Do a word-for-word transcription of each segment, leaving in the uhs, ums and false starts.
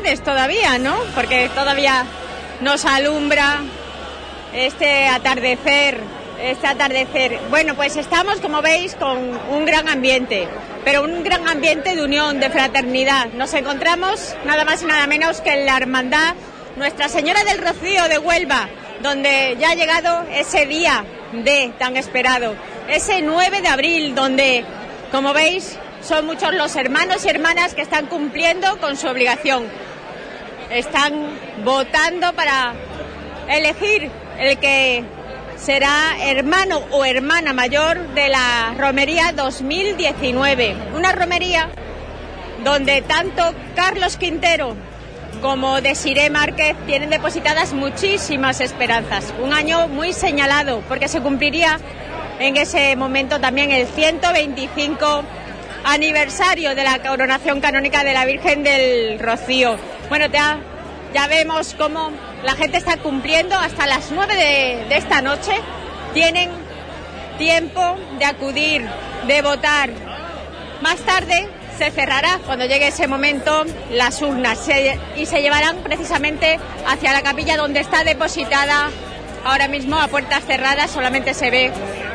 lunes todavía, ¿no? Porque todavía nos alumbra este atardecer, este atardecer. Bueno, pues estamos, como veis, con un gran ambiente, pero un gran ambiente de unión, de fraternidad. Nos encontramos nada más y nada menos que en la hermandad Nuestra Señora del Rocío de Huelva, donde ya ha llegado ese día D tan esperado, ese nueve de abril, donde, como veis, son muchos los hermanos y hermanas que están cumpliendo con su obligación. Están votando para elegir el que será hermano o hermana mayor de la romería dos mil diecinueve. Una romería donde tanto Carlos Quintero como Desiré Márquez tienen depositadas muchísimas esperanzas. Un año muy señalado, porque se cumpliría en ese momento también el ciento veinticinco aniversario de la coronación canónica de la Virgen del Rocío. Bueno, ya, ya vemos cómo la gente está cumpliendo hasta las nueve de, de esta noche. Tienen tiempo de acudir, de votar. Más tarde se cerrará, cuando llegue ese momento, las urnas se, y se llevarán precisamente hacia la capilla donde está depositada ahora mismo a puertas cerradas. Solamente se ve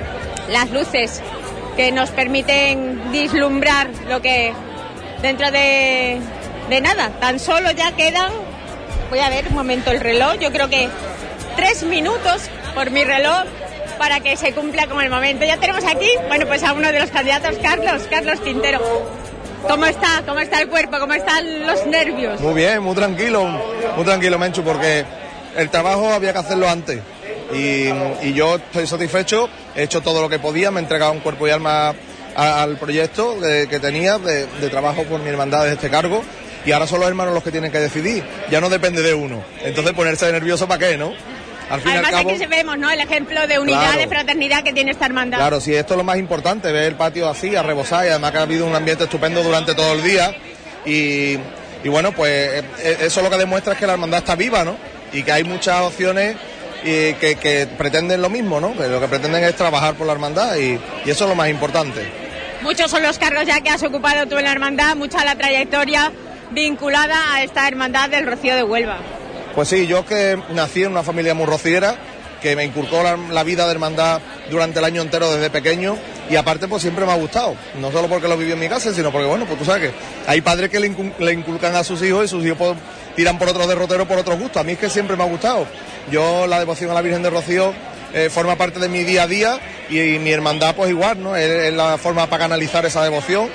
las luces que nos permiten vislumbrar lo que dentro de, de nada, tan solo ya quedan, voy a ver un momento el reloj, yo creo que tres minutos por mi reloj para que se cumpla con el momento. Ya tenemos aquí, bueno, pues a uno de los candidatos, Carlos, Carlos Quintero. ¿Cómo está? ¿Cómo está el cuerpo? ¿Cómo están los nervios? Muy bien, muy tranquilo, muy tranquilo, Menchu, porque el trabajo había que hacerlo antes. Y, y yo estoy satisfecho, he hecho todo lo que podía, me he entregado un cuerpo y alma a, al proyecto de, que tenía de, de trabajo por mi hermandad desde este cargo, y ahora son los hermanos los que tienen que decidir, ya no depende de uno, entonces ponerse nervioso ¿para qué, no? Al fin Además, y al cabo, aquí vemos, ¿no?, el ejemplo de unidad, claro, de fraternidad que tiene esta hermandad. Claro, sí, esto es lo más importante, ver el patio así, a rebosar, y además que ha habido un ambiente estupendo durante todo el día, y, y bueno, pues eso lo que demuestra es que la hermandad está viva, ¿no? Y que hay muchas opciones y que, que pretenden lo mismo, ¿no? Que lo que pretenden es trabajar por la hermandad, y, y eso es lo más importante. Muchos son los cargos ya que has ocupado tú en la hermandad, mucha la trayectoria vinculada a esta hermandad del Rocío de Huelva. Pues sí, yo que nací en una familia muy rociera, que me inculcó la, la vida de hermandad durante el año entero desde pequeño, y aparte pues siempre me ha gustado, no solo porque lo viví en mi casa, sino porque bueno, pues tú sabes que hay padres que le, incul- le inculcan a sus hijos y sus hijos pues, tiran por otros derroteros por otros gustos. A mí es que siempre me ha gustado. Yo la devoción a la Virgen del Rocío eh, forma parte de mi día a día, y, y mi hermandad pues igual, ¿no? Es, es la forma para canalizar esa devoción.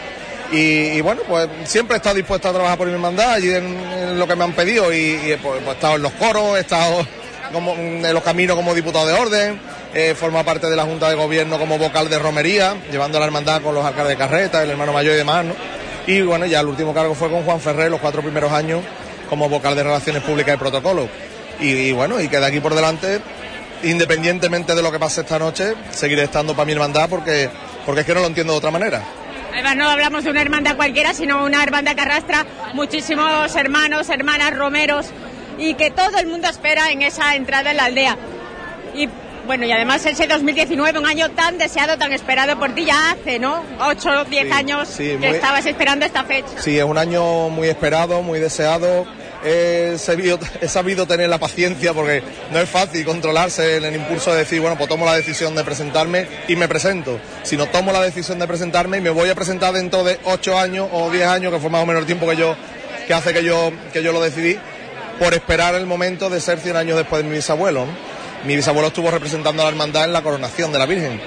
Y, y bueno, pues siempre he estado dispuesto a trabajar por mi hermandad allí en, en lo que me han pedido, y, y pues, pues he estado en los coros, he estado como, en los caminos como diputado de orden, he formado parte de la Junta de Gobierno como vocal de romería, llevando a la hermandad con los alcaldes de carreta, el hermano mayor y demás, ¿no? Y bueno, ya el último cargo fue con Juan Ferrer, los cuatro primeros años como vocal de Relaciones Públicas y Protocolo. Y, y bueno, y que de aquí por delante, independientemente de lo que pase esta noche, seguiré estando para mi hermandad, porque, porque es que no lo entiendo de otra manera. Además, no hablamos de una hermandad cualquiera, sino una hermandad que arrastra muchísimos hermanos, hermanas, romeros, y que todo el mundo espera en esa entrada en la aldea. Y bueno, y además ese dos mil diecinueve, un año tan deseado, tan esperado por ti, ya hace, ¿no? ocho, diez sí, años sí, que muy... estabas esperando esta fecha. Sí, es un año muy esperado, muy deseado. He sabido, he sabido tener la paciencia, porque no es fácil controlarse en el impulso de decir, bueno, pues tomo la decisión de presentarme y me presento. Si no tomo la decisión de presentarme y me voy a presentar dentro de ocho años o diez años, que fue más o menos el tiempo que yo que hace que yo que yo lo decidí, por esperar el momento de ser cien años después de mi bisabuelo, ¿no? Mi bisabuelo estuvo representando a la hermandad en la coronación de la Virgen,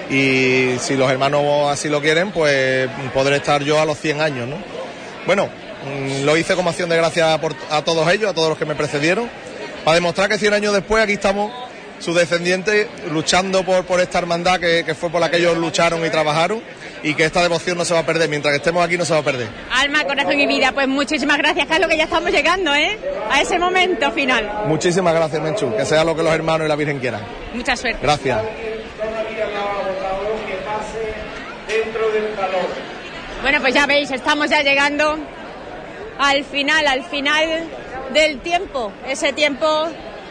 y si los hermanos así lo quieren, pues podré estar yo a los cien años, ¿no? Bueno, lo hice como acción de gracias por, a todos ellos, a todos los que me precedieron, para demostrar que cien años después aquí estamos, sus descendientes, luchando por, por esta hermandad que, que fue por la que ellos lucharon y trabajaron, y que esta devoción no se va a perder, mientras que estemos aquí no se va a perder. Alma, corazón y vida, pues muchísimas gracias, Carlos, que ya estamos llegando, ¿eh?, a ese momento final. Muchísimas gracias, Menchu, que sea lo que los hermanos y la Virgen quieran. Mucha suerte. Gracias. Bueno, pues ya veis, estamos ya llegando al final, al final del tiempo, ese tiempo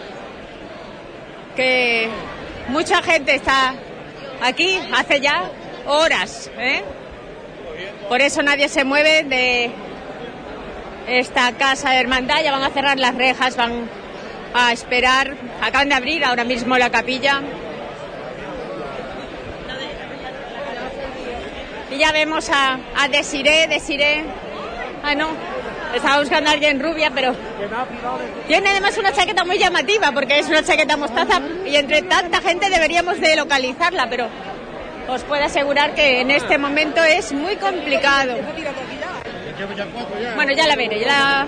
que mucha gente está aquí hace ya horas, ¿eh? Por eso nadie se mueve de, esta casa de hermandad. Ya van a cerrar las rejas, van a esperar. Acaban de abrir ahora mismo la capilla. Y ya vemos a, a Desiré, Desiré. Ah, no, estaba buscando a alguien rubia, pero tiene además una chaqueta muy llamativa, porque es una chaqueta mostaza y entre tanta gente deberíamos de localizarla, pero os puedo asegurar que en este momento es muy complicado. Bueno, ya la veré, ya la...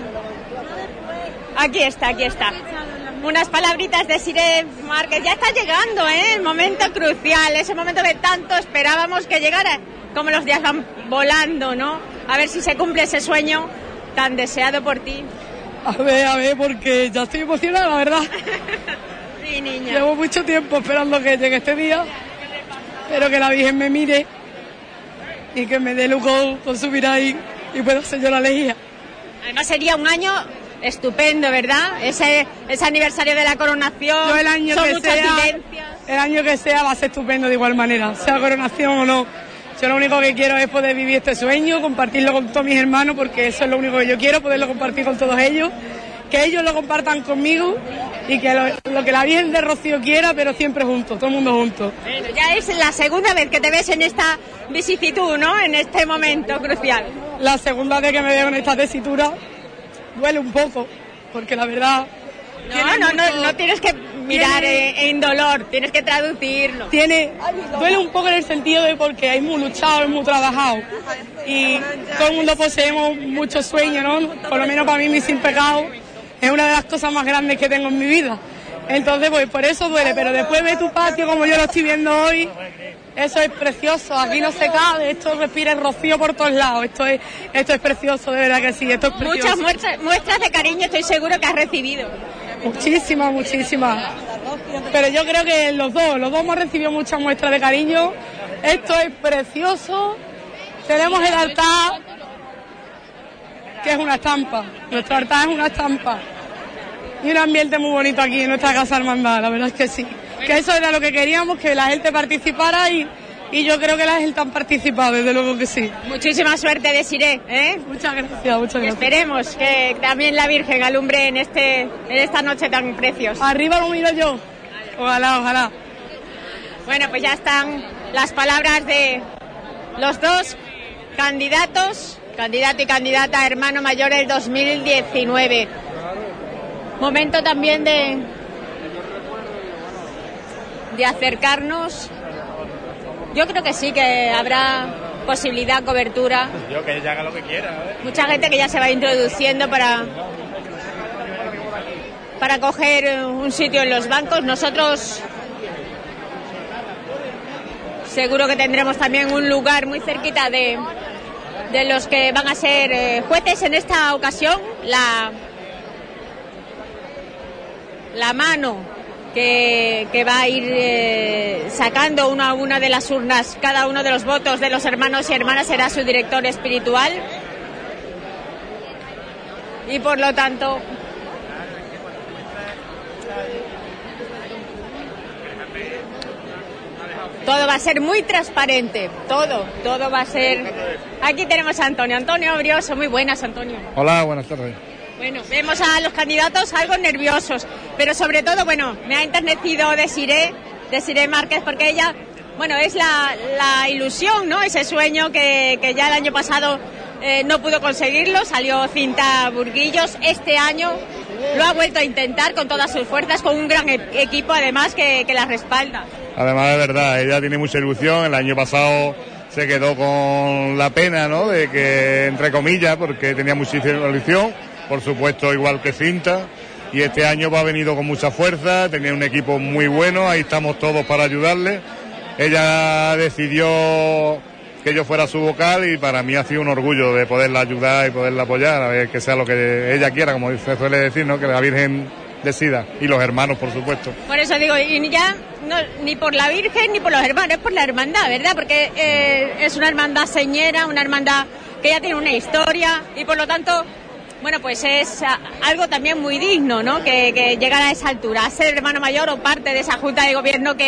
Aquí está, aquí está. Unas palabritas de Desiré Márquez. Ya está llegando, ¿eh? El momento crucial, ese momento que tanto esperábamos que llegara. Como los días van volando, ¿no? A ver si se cumple ese sueño tan deseado por ti. A ver, a ver, porque ya estoy emocionada, la verdad. Sí, niña. Llevo mucho tiempo esperando que llegue este día. Espero que la Virgen me mire y que me dé luz con, con su mirada y, y pueda ser yo la elegida. Además sería un año estupendo, ¿verdad? Ese, ese aniversario de la coronación. Yo el año son que muchas sea, vivencias. El año que sea va a ser estupendo de igual manera, sea coronación o no. Yo lo único que quiero es poder vivir este sueño, compartirlo con todos mis hermanos, porque eso es lo único que yo quiero, poderlo compartir con todos ellos, que ellos lo compartan conmigo y que lo, lo que la Virgen de Rocío quiera, pero siempre juntos, todo el mundo juntos. Bueno, ya es la segunda vez que te ves en esta vicisitud, ¿no? En este momento crucial. La segunda vez que me veo en esta tesitura duele un poco, porque la verdad... No, no, mucho... no, no tienes que mirar tiene... en dolor, tienes que traducirlo. Tiene, duele un poco en el sentido de porque hemos luchado, hemos trabajado y todo el mundo poseemos muchos sueños, ¿no? Por lo menos para mí, mi sin pecado es una de las cosas más grandes que tengo en mi vida. Entonces, pues por eso duele, pero después ve tu patio como yo lo estoy viendo hoy, eso es precioso, aquí no se cabe, esto respira el rocío por todos lados, esto es, esto es precioso, de verdad que sí, esto es precioso. Muchas muestras, muestras de cariño estoy seguro que has recibido. Muchísimas, muchísimas. Pero yo creo que los dos, los dos hemos recibido muchas muestras de cariño. Esto es precioso. Tenemos el altar, que es una estampa. Nuestro altar es una estampa. Y un ambiente muy bonito aquí en nuestra casa hermandad, la verdad es que sí. Que eso era lo que queríamos, que la gente participara y, y yo creo que la gente ha participado, desde luego que sí. Muchísima suerte, Desiré, ¿eh? Muchas gracias, muchas gracias. Esperemos que también la Virgen alumbre en, este, en esta noche tan preciosa. Arriba lo miro yo. Ojalá, ojalá. Bueno, pues ya están las palabras de los dos candidatos, candidato y candidata a hermano mayor del dos mil diecinueve. Momento también de, de acercarnos. Yo creo que sí, que habrá posibilidad, cobertura. Yo que ella haga lo que quiera. ¿eh? Mucha gente que ya se va introduciendo para, para coger un sitio en los bancos. Nosotros seguro que tendremos también un lugar muy cerquita de, de los que van a ser eh, jueces en esta ocasión. La, la mano Que, que va a ir eh, sacando una a una de las urnas cada uno de los votos de los hermanos y hermanas será su director espiritual y por lo tanto todo va a ser muy transparente, todo, todo va a ser... Aquí tenemos a Antonio, Antonio Brioso, muy buenas, Antonio. Hola, buenas tardes. Bueno, vemos a los candidatos algo nerviosos, pero sobre todo, bueno, me ha enternecido Desiré, Desiré Márquez, porque ella, bueno, es la, la ilusión, ¿no? Ese sueño que, que ya el año pasado eh, no pudo conseguirlo, salió Cinta Burguillos, este año lo ha vuelto a intentar con todas sus fuerzas, con un gran e- equipo además que, que la respalda. Además, de verdad, ella tiene mucha ilusión, el año pasado se quedó con la pena, ¿no? De que, entre comillas, porque tenía muchísima ilusión. Por supuesto, igual que Cinta, y este año va venido con mucha fuerza, tenía un equipo muy bueno, ahí estamos todos para ayudarle. Ella decidió que yo fuera su vocal y para mí ha sido un orgullo de poderla ayudar y poderla apoyar, a ver que sea lo que ella quiera, como se suele decir, ¿no? Que la Virgen decida, y los hermanos, por supuesto. Por eso digo, y ya no, ni por la Virgen ni por los hermanos, es por la hermandad, ¿verdad? Porque eh, es una hermandad señera, una hermandad que ya tiene una historia y por lo tanto... Bueno, pues es algo también muy digno, ¿no? Que, que llegar a esa altura, a ser hermano mayor o parte de esa junta de gobierno que,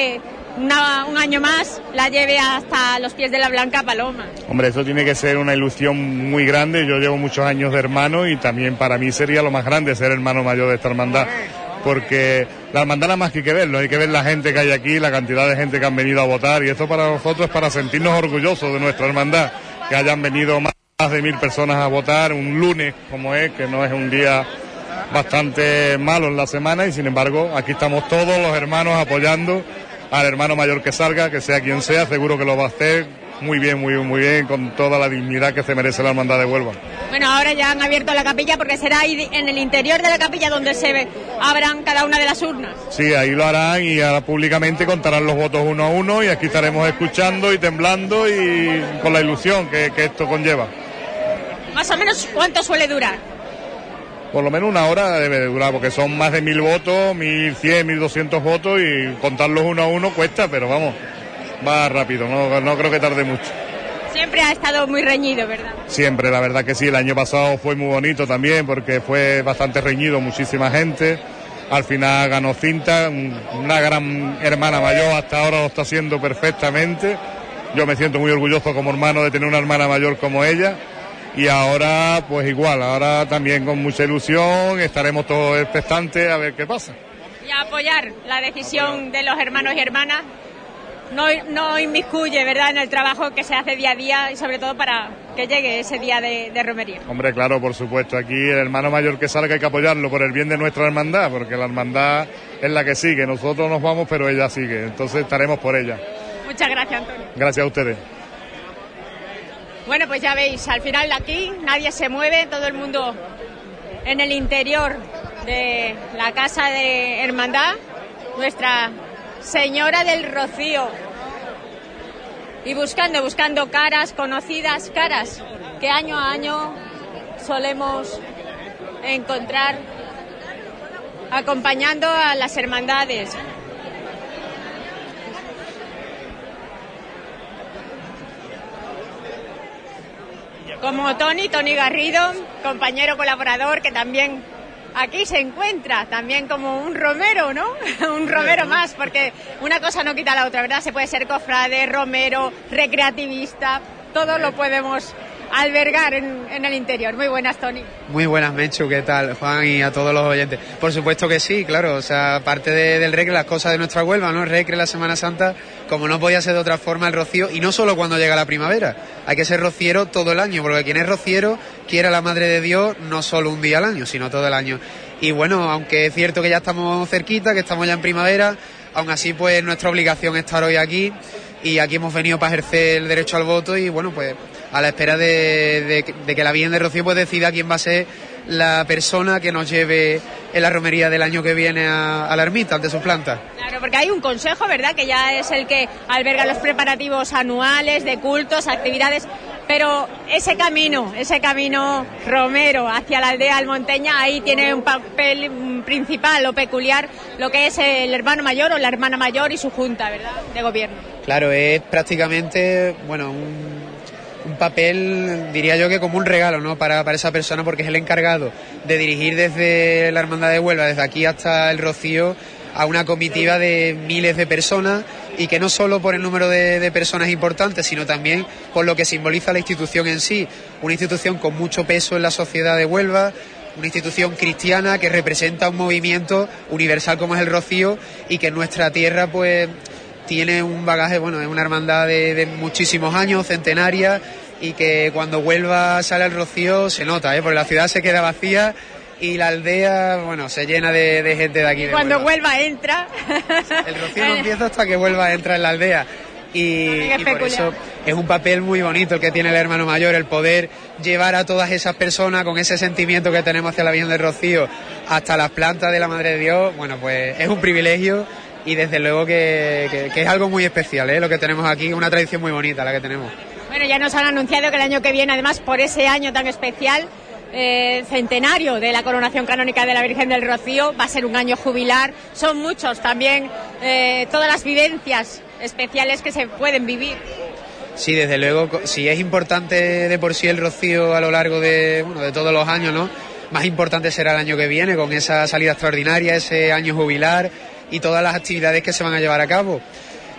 una, un año más la lleve hasta los pies de la Blanca Paloma. Hombre, eso tiene que ser una ilusión muy grande. Yo llevo muchos años de hermano y también para mí sería lo más grande ser hermano mayor de esta hermandad, porque la hermandad nada más que hay que verlo, hay que ver la gente que hay aquí, la cantidad de gente que han venido a votar, y esto para nosotros es para sentirnos orgullosos de nuestra hermandad, que hayan venido más de mil personas a votar un lunes como es, que no es un día bastante malo en la semana, y sin embargo aquí estamos todos los hermanos apoyando al hermano mayor que salga, que sea quien sea, seguro que lo va a hacer muy bien, muy muy bien, con toda la dignidad que se merece la hermandad de Huelva. Bueno, ahora ya han abierto la capilla, porque será ahí en el interior de la capilla donde se ve, abran cada una de las urnas. Sí, ahí lo harán y ahora públicamente contarán los votos uno a uno, y aquí estaremos escuchando y temblando y con la ilusión que, que esto conlleva. Más o menos, ¿cuánto suele durar? Por lo menos una hora debe de durar, porque son más de mil votos, mil cien, mil doscientos votos, y contarlos uno a uno cuesta, pero vamos, va rápido, no, no creo que tarde mucho. Siempre ha estado muy reñido, ¿verdad? Siempre, la verdad que sí, el año pasado fue muy bonito también, porque fue bastante reñido, muchísima gente. Al final ganó Cinta, una gran hermana mayor, hasta ahora lo está haciendo perfectamente. Yo me siento muy orgulloso como hermano de tener una hermana mayor como ella. Y ahora, pues igual, ahora también con mucha ilusión, estaremos todos expectantes a ver qué pasa. Y a apoyar la decisión de los hermanos y hermanas, no, no inmiscuye, ¿verdad?, en el trabajo que se hace día a día, y sobre todo para que llegue ese día de, de romería. Hombre, claro, por supuesto, aquí el hermano mayor que salga hay que apoyarlo por el bien de nuestra hermandad, porque la hermandad es la que sigue, nosotros nos vamos, pero ella sigue, entonces estaremos por ella. Muchas gracias, Antonio. Gracias a ustedes. Bueno, pues ya veis, al final de aquí nadie se mueve, todo el mundo en el interior de la casa de hermandad, Nuestra Señora del Rocío, y buscando, buscando caras conocidas, caras que año a año solemos encontrar acompañando a las hermandades. Como Tony, Tony Garrido, compañero colaborador, que también aquí se encuentra, también como un romero, ¿no? Un romero más, porque una cosa no quita la otra, ¿verdad? Se puede ser cofrade, romero, recreativista, todo lo podemos albergar en, en el interior. Muy buenas, Tony. Muy buenas, Menchu, ¿qué tal, Juan, y a todos los oyentes? Por supuesto que sí, claro, o sea, aparte de, del Recre, las cosas de nuestra Huelva, ¿no? El Recre, la Semana Santa, como no podía ser de otra forma, el rocío, y no solo cuando llega la primavera, hay que ser rociero todo el año, porque quien es rociero quiere a la Madre de Dios no solo un día al año, sino todo el año. Y bueno, aunque es cierto que ya estamos cerquita, que estamos ya en primavera, aún así, pues nuestra obligación es estar hoy aquí, y aquí hemos venido para ejercer el derecho al voto, y bueno, pues a la espera de, de, de que la Virgen de Rocío pues decida quién va a ser la persona que nos lleve en la romería del año que viene a, a la ermita, ante sus plantas. Claro, porque hay un consejo, ¿verdad?, que ya es el que alberga los preparativos anuales de cultos, actividades, pero ese camino, ese camino romero hacia la aldea almonteña, ahí tiene un papel principal o peculiar lo que es el hermano mayor o la hermana mayor y su junta, ¿verdad?, de gobierno. Claro, es prácticamente, bueno, un... un papel, diría yo, que como un regalo, ¿no?, para, para esa persona, porque es el encargado de dirigir desde la Hermandad de Huelva, desde aquí hasta el Rocío, a una comitiva de miles de personas, y que no solo por el número de, de personas importantes, sino también por lo que simboliza la institución en sí, una institución con mucho peso en la sociedad de Huelva, una institución cristiana que representa un movimiento universal como es el Rocío, y que en nuestra tierra pues tiene un bagaje, bueno, es una hermandad de, de muchísimos años, centenaria, y que cuando Huelva sale al Rocío se nota, ¿eh? Porque la ciudad se queda vacía y la aldea, bueno, se llena de, de gente de aquí. De cuando Huelva. Huelva entra... El Rocío no empieza hasta que Huelva entra en la aldea. Y, y por eso es un papel muy bonito el que tiene el hermano mayor, el poder llevar a todas esas personas con ese sentimiento que tenemos hacia la Virgen del Rocío hasta las plantas de la Madre de Dios. Bueno, pues es un privilegio. Y desde luego que, que, que es algo muy especial, ¿eh? Lo que tenemos aquí, una tradición muy bonita la que tenemos. Bueno, ya nos han anunciado que el año que viene, además, por ese año tan especial, eh, centenario de la coronación canónica de la Virgen del Rocío, va a ser un año jubilar. Son muchos también, eh, todas las vivencias especiales que se pueden vivir. Sí, desde luego, si es importante de por sí el Rocío a lo largo de, bueno, de todos los años, ¿no?, más importante será el año que viene, con esa salida extraordinaria, ese año jubilar y todas las actividades que se van a llevar a cabo.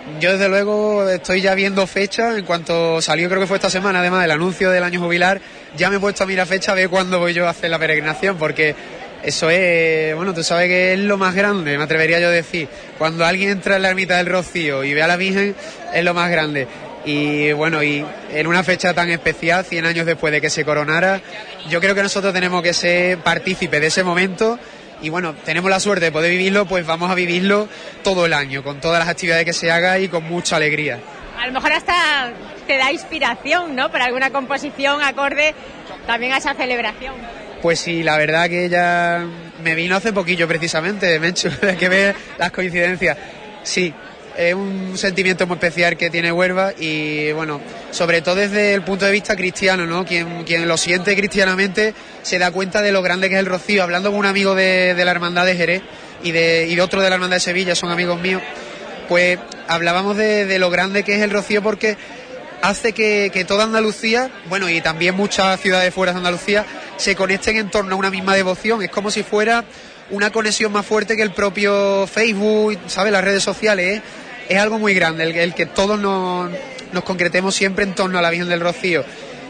Yo desde luego estoy ya viendo fecha. En cuanto salió, creo que fue esta semana, además del anuncio del año jubilar, ya me he puesto a mirar fecha a ver cuándo voy yo a hacer la peregrinación, porque eso es, bueno, tú sabes que es lo más grande, me atrevería yo a decir. Cuando alguien entra en la ermita del Rocío y ve a la Virgen, es lo más grande. Y bueno, y en una fecha tan especial, cien años después de que se coronara, yo creo que nosotros tenemos que ser partícipes de ese momento. Y bueno, tenemos la suerte de poder vivirlo, pues vamos a vivirlo todo el año, con todas las actividades que se haga y con mucha alegría. A lo mejor hasta te da inspiración, ¿no?, para alguna composición acorde también a esa celebración. Pues sí, la verdad que ya me vino hace poquillo precisamente, Menchu, de que ver las coincidencias. Sí, es un sentimiento muy especial que tiene Huelva y bueno, sobre todo desde el punto de vista cristiano, ¿no? Quien, quien lo siente cristianamente se da cuenta de lo grande que es el Rocío. Hablando con un amigo de, de la Hermandad de Jerez y de, y de otro de la Hermandad de Sevilla, son amigos míos, pues hablábamos de, de lo grande que es el Rocío, porque hace que, que toda Andalucía, bueno, y también muchas ciudades fuera de Andalucía, se conecten en torno a una misma devoción. Es como si fuera una conexión más fuerte que el propio Facebook, ¿sabes?, las redes sociales, ¿eh? Es algo muy grande el, el que todos nos, nos concretemos siempre en torno a la Virgen del Rocío.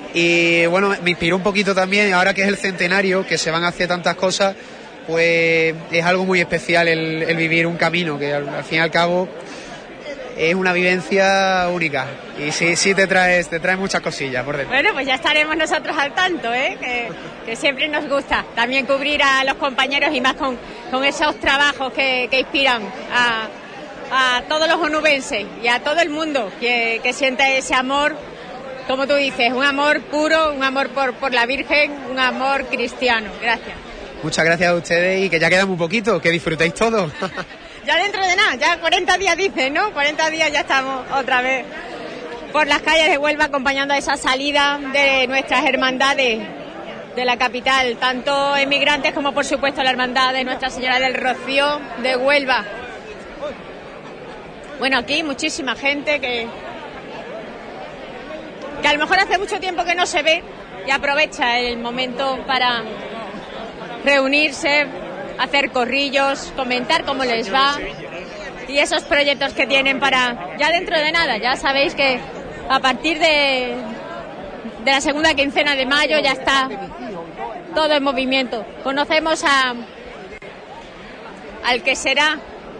Y bueno, me inspiró un poquito también, ahora que es el centenario, que se van a hacer tantas cosas, pues es algo muy especial el, el vivir un camino, que al, al fin y al cabo es una vivencia única. Y sí, sí te traes, te trae muchas cosillas por dentro. Bueno, pues ya estaremos nosotros al tanto, ¿eh? que, que siempre nos gusta también cubrir a los compañeros y más con, con esos trabajos que, que inspiran a, a todos los onubenses y a todo el mundo que, que siente ese amor, como tú dices, un amor puro, un amor por, por la Virgen, un amor cristiano. Gracias. Muchas gracias a ustedes y que ya queda muy poquito, que disfrutéis todo. Ya dentro de nada, ya cuarenta días dicen, ¿no? cuarenta días ya estamos otra vez por las calles de Huelva acompañando a esa salida de nuestras hermandades de la capital, tanto emigrantes como por supuesto la hermandad de Nuestra Señora del Rocío de Huelva. Bueno, aquí muchísima gente que, que a lo mejor hace mucho tiempo que no se ve y aprovecha el momento para reunirse, hacer corrillos, comentar cómo les va y esos proyectos que tienen para ya dentro de nada. Ya sabéis que a partir de, de la segunda quincena de mayo ya está todo en movimiento. Conocemos a al que será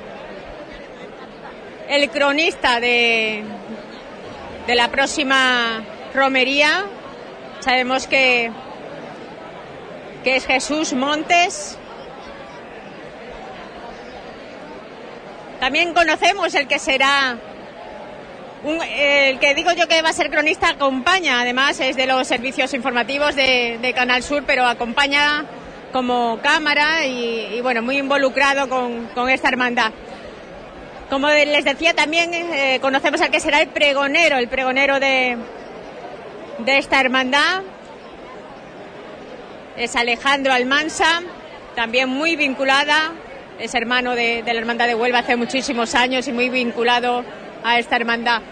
el cronista de, de la próxima romería. Sabemos que, que es Jesús Montes. También conocemos el que será, un, el que digo yo que va a ser cronista, acompaña, además es de los servicios informativos de, de Canal Sur, pero acompaña como cámara y, y bueno, muy involucrado con, con esta hermandad. Como les decía, también eh, conocemos al que será el pregonero, el pregonero de, de esta hermandad. Es Alejandro Almansa, también muy vinculada, es hermano de, de la hermandad de Huelva hace muchísimos años y muy vinculado a esta hermandad.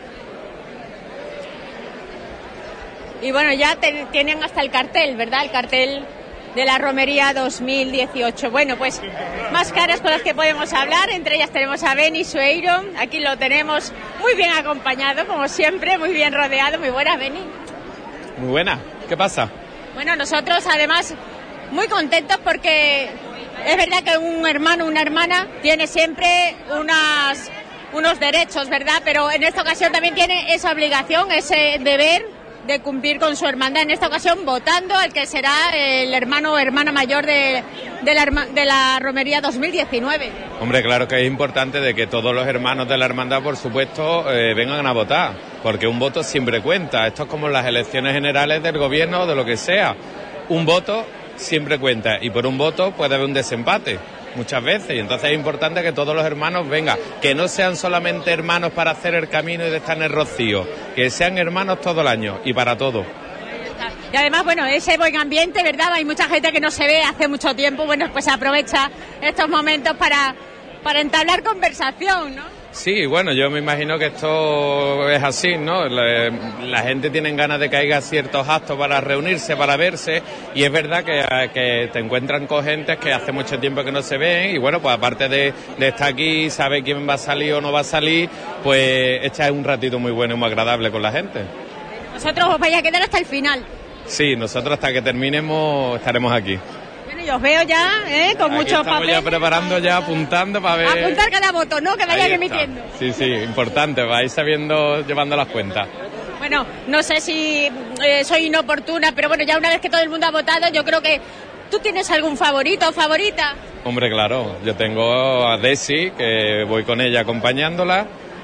Y bueno, ya te, tienen hasta el cartel, ¿verdad? El cartel de la romería dos mil dieciocho. Bueno, pues más caras con las que podemos hablar, entre ellas tenemos a Beni Sueiro, aquí lo tenemos muy bien acompañado, como siempre, muy bien rodeado. Muy buenas, Beni. Muy buena, ¿qué pasa? Bueno, nosotros además muy contentos porque es verdad que un hermano, una hermana tiene siempre unas, unos derechos, ¿verdad? Pero en esta ocasión también tiene esa obligación, ese deber de cumplir con su hermandad, en esta ocasión votando al que será el hermano o hermana mayor de, de, la, de la romería dos mil diecinueve. Hombre, claro que es importante de que todos los hermanos de la hermandad, por supuesto, eh, vengan a votar, porque un voto siempre cuenta. Esto es como las elecciones generales del gobierno o de lo que sea. Un voto siempre cuenta y por un voto puede haber un desempate muchas veces, y entonces es importante que todos los hermanos vengan, que no sean solamente hermanos para hacer el camino y de estar en el Rocío, que sean hermanos todo el año y para todo. Y además, bueno, ese buen ambiente, ¿verdad? Hay mucha gente que no se ve hace mucho tiempo, bueno, pues aprovecha estos momentos para, para entablar conversación, ¿no? Sí, bueno, yo me imagino que esto es así, ¿no? La, la gente tiene ganas de que haya ciertos actos para reunirse, para verse, y es verdad que, que te encuentran con gente que hace mucho tiempo que no se ven, y bueno, pues aparte de, de estar aquí, sabe quién va a salir o no va a salir, pues echar un ratito muy bueno y muy agradable con la gente. ¿Vosotros os vais a quedar hasta el final? Sí, nosotros hasta que terminemos estaremos aquí. Bueno, yo os veo ya, ¿eh? Con Aquí muchos estamos papeles. ya preparando, ya apuntando para ver... Apuntar cada voto, ¿no? Que vayan Ahí está. emitiendo. Sí, sí, importante, vais sabiendo, llevando las cuentas. Bueno, no sé si eh, soy inoportuna, pero bueno, ya una vez que todo el mundo ha votado, yo creo que... ¿Tú tienes algún favorito o favorita? Hombre, claro, yo tengo a Desi, que voy con ella acompañándola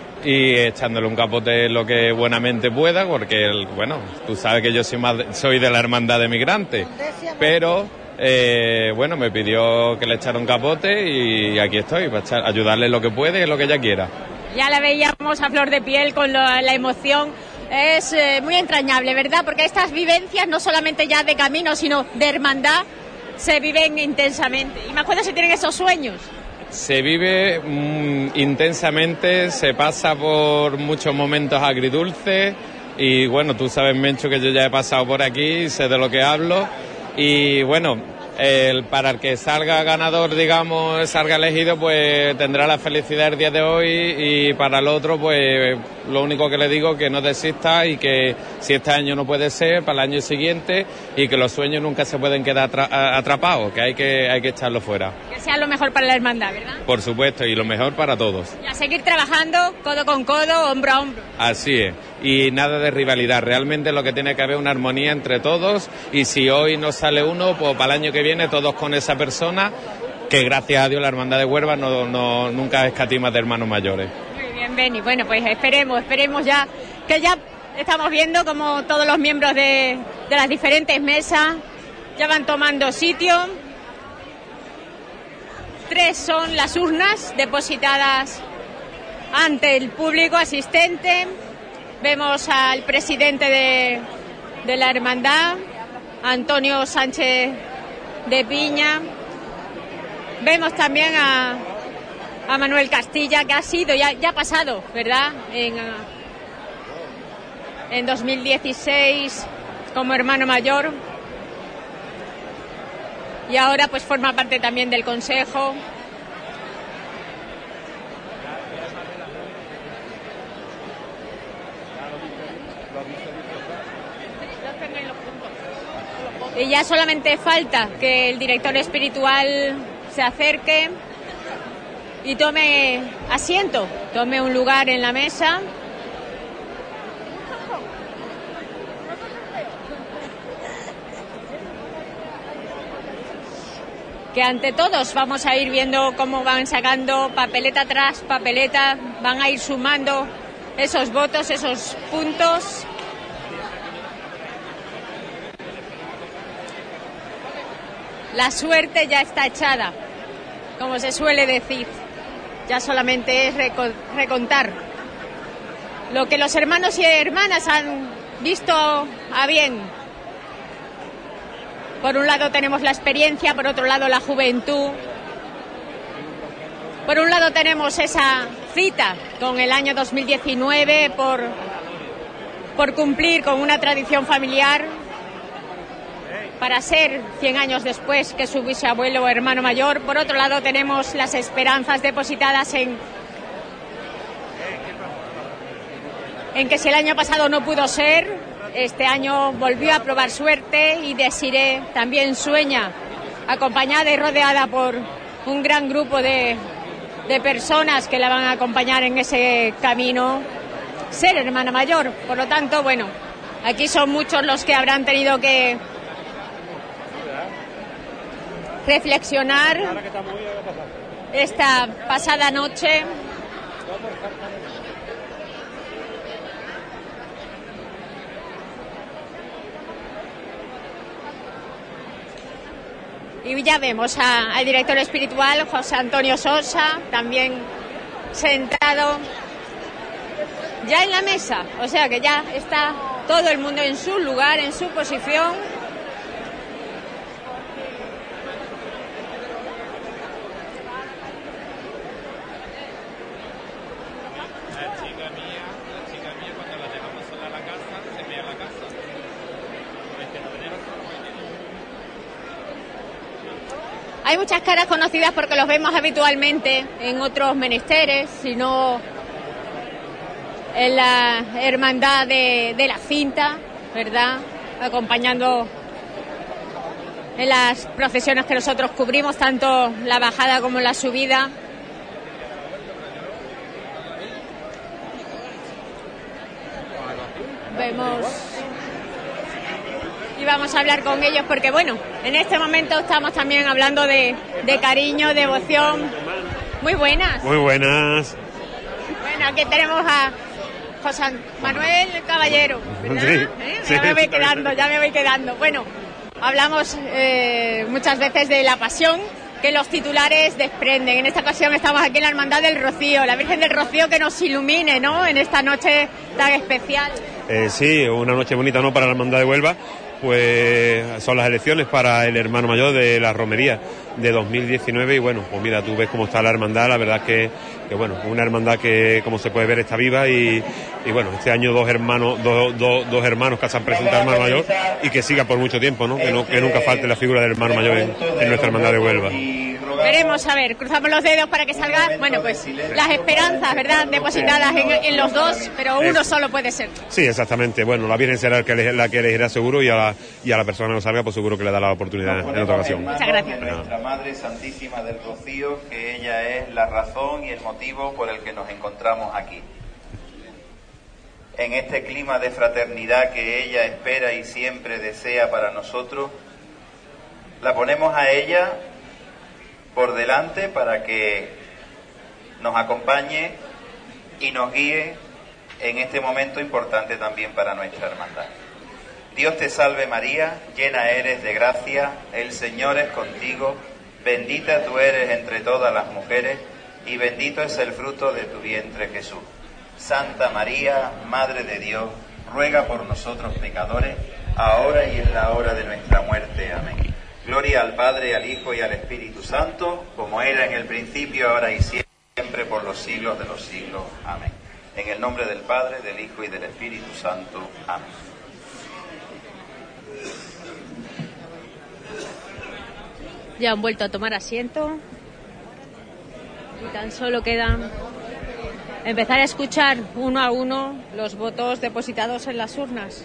y echándole un capote lo que buenamente pueda, porque, el, bueno, tú sabes que yo soy, más de, soy de la Hermandad de Migrantes, pero... Eh, bueno, me pidió que le echara un capote y aquí estoy, para echar, ayudarle lo que puede y lo que ella quiera. Ya la veíamos a flor de piel con lo, la emoción. Es eh, muy entrañable, ¿verdad? Porque estas vivencias, no solamente ya de camino, sino de hermandad, se viven intensamente. Y me acuerdo si tienen esos sueños. Se vive mmm, intensamente, se pasa por muchos momentos agridulces y bueno, tú sabes, Mencho, que yo ya he pasado por aquí, sé de lo que hablo. Y bueno, el, para el que salga ganador, digamos, salga elegido, pues tendrá la felicidad el día de hoy, y para el otro, pues lo único que le digo es que no desista y que si este año no puede ser, para el año siguiente, y que los sueños nunca se pueden quedar atra- atrapados, que hay que hay que echarlo fuera. Que sea lo mejor para la hermandad, ¿verdad? Por supuesto, y lo mejor para todos. Y a seguir trabajando codo con codo, hombro a hombro. Así es, y nada de rivalidad, realmente lo que tiene que haber es una armonía entre todos, y si hoy no sale uno, pues para el año que viene todos con esa persona, que gracias a Dios la Hermandad de Huelva no, no, nunca escatima de hermanos mayores. Muy bien, Beni, bueno, pues esperemos, esperemos ya, que ya estamos viendo como todos los miembros de, de las diferentes mesas ya van tomando sitio. Tres son las urnas depositadas ante el público asistente. Vemos al presidente de, de la hermandad, Antonio Sánchez de Piña. Vemos también a, a Manuel Castilla, que ha sido, ya, ya ha pasado, ¿verdad? En, en dos mil dieciséis como hermano mayor. Y ahora pues forma parte también del consejo. Y ya solamente falta que el director espiritual se acerque y tome asiento, tome un lugar en la mesa. Que ante todos vamos a ir viendo cómo van sacando papeleta tras papeleta, van a ir sumando esos votos, esos puntos. La suerte ya está echada, como se suele decir. Ya solamente es recontar lo que los hermanos y hermanas han visto a bien. Por un lado tenemos la experiencia, por otro lado la juventud. Por un lado tenemos esa cita con el año dos mil diecinueve por, por cumplir con una tradición familiar, para ser cien años después que su bisabuelo o hermano mayor. Por otro lado tenemos las esperanzas depositadas en, en que si el año pasado no pudo ser, este año volvió a probar suerte, y Desiré también sueña, acompañada y rodeada por un gran grupo de, de personas que la van a acompañar en ese camino, ser hermana mayor. Por lo tanto, bueno, aquí son muchos los que habrán tenido que reflexionar esta pasada noche. Y ya vemos a, al director espiritual, José Antonio Sosa, también sentado ya en la mesa. O sea que ya está todo el mundo en su lugar, en su posición. hay muchas caras conocidas porque los vemos habitualmente en otros menesteres, sino en la hermandad de, de la cinta, ¿verdad? Acompañando en las procesiones que nosotros cubrimos, tanto la bajada como la subida. Vemos y vamos a hablar con ellos porque, bueno, en este momento estamos también hablando de, de cariño, devoción. Muy buenas. Muy buenas. Bueno, aquí tenemos a José Manuel Caballero, ¿verdad? Sí, ¿Eh? sí, ya me voy sí, quedando, ya me voy quedando. Bueno, hablamos eh, muchas veces de la pasión que los titulares desprenden. En esta ocasión estamos aquí en la Hermandad del Rocío, la Virgen del Rocío que nos ilumine, ¿no?, en esta noche tan especial. Eh, sí, una noche bonita, ¿no?, para la Hermandad de Huelva. Pues son las elecciones para el hermano mayor de la romería de dos mil diecinueve y bueno, pues mira, tú ves cómo está la hermandad, la verdad que, que bueno, una hermandad que, como se puede ver, está viva y, y bueno, este año dos hermanos, dos, dos, dos hermanos que se han presentado al hermano mayor y que siga por mucho tiempo, ¿no? Que, no, que nunca falte la figura del hermano mayor en, en nuestra hermandad de Huelva. Veremos, a ver, cruzamos los dedos para que salga, bueno, pues las esperanzas, ¿verdad?, depositadas en, en los dos, pero uno es, solo puede ser. Sí, exactamente. Bueno, la Virgen será el que, la que elegirá seguro y a la, y a la persona que no salga, pues seguro que le da la oportunidad en otra ocasión. Muchas gracias. Nuestra Madre Santísima del Rocío, que ella es la razón y el motivo por el que nos encontramos aquí. En este clima de fraternidad que ella espera y siempre desea para nosotros, la ponemos a ella por delante para que nos acompañe y nos guíe en este momento importante también para nuestra hermandad. Dios te salve María, llena eres de gracia, el Señor es contigo, bendita tú eres entre todas las mujeres y bendito es el fruto de tu vientre Jesús. Santa María, Madre de Dios, ruega por nosotros pecadores, ahora y en la hora de nuestra muerte. Amén. Gloria al Padre, al Hijo y al Espíritu Santo, como era en el principio, ahora y siempre, por los siglos de los siglos. Amén. En el nombre del Padre, del Hijo y del Espíritu Santo. Amén. Ya han vuelto a tomar asiento y tan solo quedan empezar a escuchar uno a uno los votos depositados en las urnas.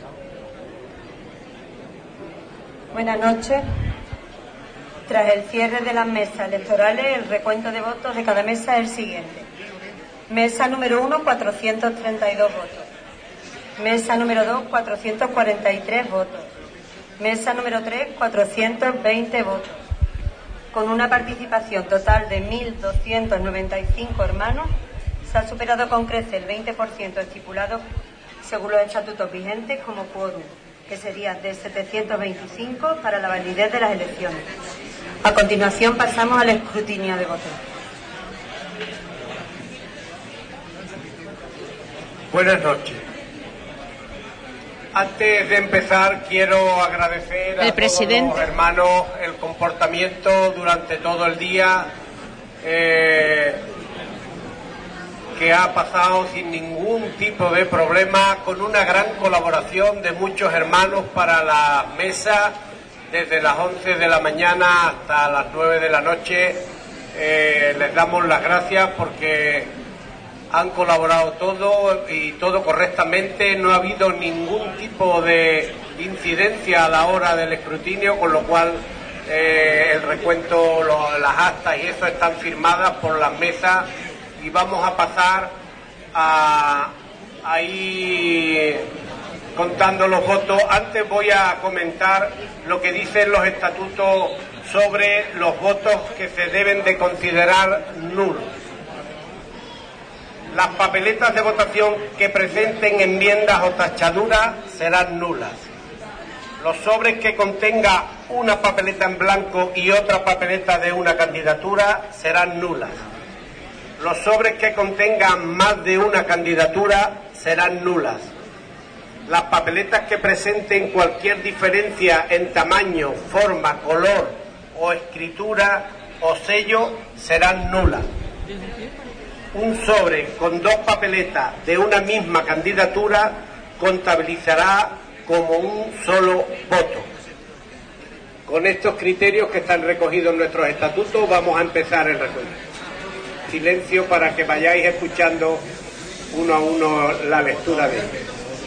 Buenas noches. Tras el cierre de las mesas electorales, el recuento de votos de cada mesa es el siguiente. Mesa número uno, cuatrocientos treinta y dos votos. Mesa número dos, cuatrocientos cuarenta y tres votos. Mesa número tres, cuatrocientos veinte votos. Con una participación total de mil doscientos noventa y cinco hermanos, se ha superado con creces el veinte por ciento estipulado según los estatutos vigentes como quórum, que sería de setecientos veinticinco para la validez de las elecciones. A continuación pasamos al escrutinio de votos. Buenas noches. Antes de empezar quiero agradecer a el presidente. todos los hermanos el comportamiento durante todo el día eh, que ha pasado sin ningún tipo de problema, con una gran colaboración de muchos hermanos para la mesa desde las once de la mañana hasta las nueve de la noche. Eh, les damos las gracias porque han colaborado todo y todo correctamente, no ha habido ningún tipo de incidencia a la hora del escrutinio, con lo cual eh, el recuento, lo, las actas y eso están firmadas por las mesas y vamos a pasar a, a ir contando los votos. Antes voy a comentar lo que dicen los estatutos sobre los votos que se deben de considerar nulos. Las papeletas de votación que presenten enmiendas o tachaduras serán nulas. Los sobres que contenga una papeleta en blanco y otra papeleta de una candidatura serán nulas. Los sobres que contengan más de una candidatura serán nulas. Las papeletas que presenten cualquier diferencia en tamaño, forma, color o escritura o sello serán nulas. Un sobre con dos papeletas de una misma candidatura contabilizará como un solo voto. Con estos criterios que están recogidos en nuestros estatutos vamos a empezar el recuento. Silencio para que vayáis escuchando uno a uno la lectura de ellos.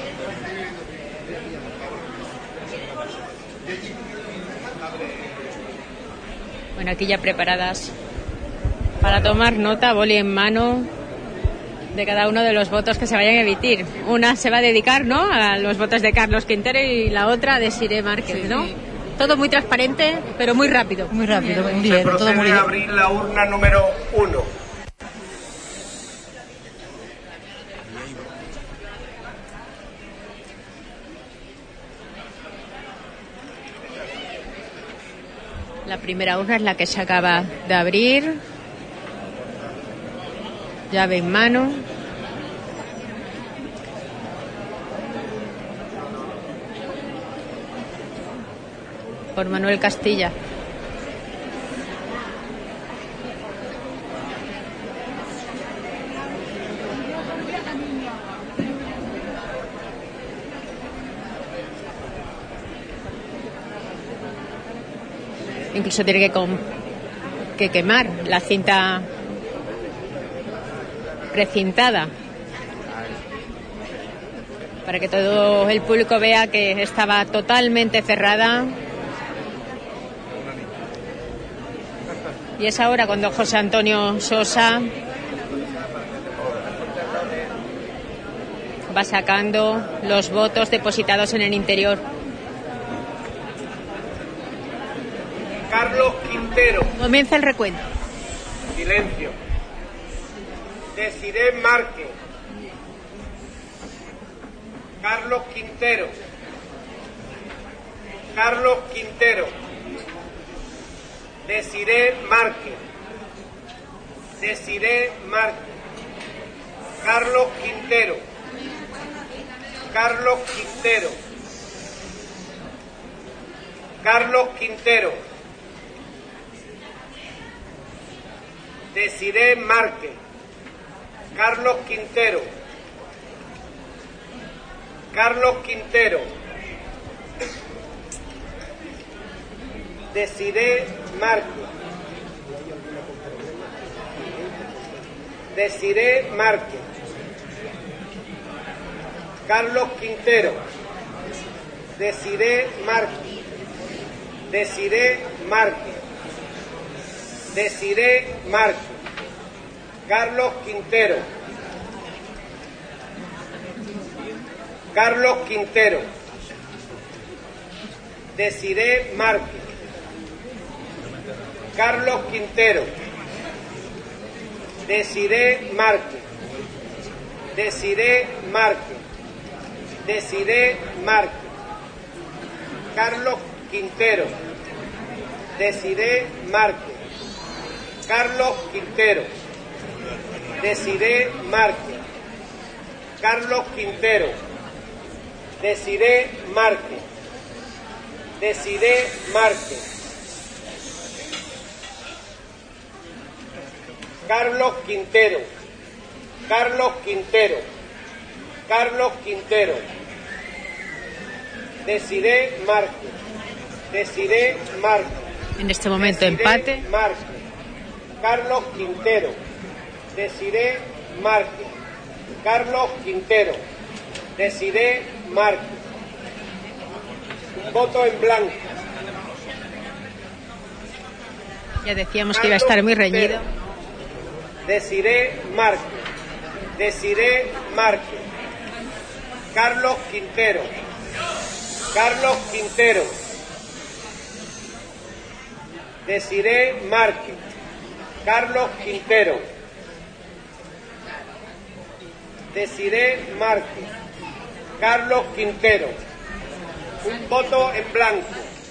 Bueno, aquí ya preparadas para tomar nota, boli en mano, de cada uno de los votos que se vayan a emitir. Una se va a dedicar, ¿no?, a los votos de Carlos Quintero y la otra de Siré Márquez, sí, ¿no? Sí. Todo muy transparente, pero muy rápido. Muy rápido, muy bien. Se procede todo muy bien. A abrir la urna número uno. La primera urna es la que se acaba de abrir. Llave en mano. Por Manuel Castilla. Incluso tiene que, com- que quemar la cinta precintada para que todo el público vea que estaba totalmente cerrada. Y es ahora cuando José Antonio Sosa va sacando los votos depositados en el interior. Carlos Quintero. Comienza el recuento. Silencio. Desiré Márquez. Carlos Quintero. Carlos Quintero. Desiré Márquez. Desiré Márquez. Carlos Quintero. Carlos Quintero. Carlos Quintero. Desiré Márquez. Carlos Quintero. Carlos Quintero. Desiré Márquez. Desiré Márquez. Carlos Quintero. Desiré Márquez. Desiré Márquez. Desiré Márquez. Carlos Quintero. Carlos Quintero. Desiré Márquez. Carlos Quintero. Desiré Márquez. Desiré Márquez. Desiré Márquez. Carlos Quintero. Desiré Márquez. Carlos Quintero. Desiré Márquez. Carlos Quintero. Desiré Márquez. Desiré Márquez. Carlos Quintero. Carlos Quintero. Carlos Quintero. Desiré Márquez. Desiré Márquez. En este momento Desiré empate. Márquez. Carlos Quintero. Desiré Márquez. Carlos Quintero. Desiré Márquez. Un voto en blanco. Ya decíamos que iba a estar muy reñido. Desiré Márquez. Desiré Márquez. Carlos Quintero. Carlos Quintero. Desiré Márquez. Carlos Quintero. Desiré Márquez. Carlos Quintero. Un voto en blanco.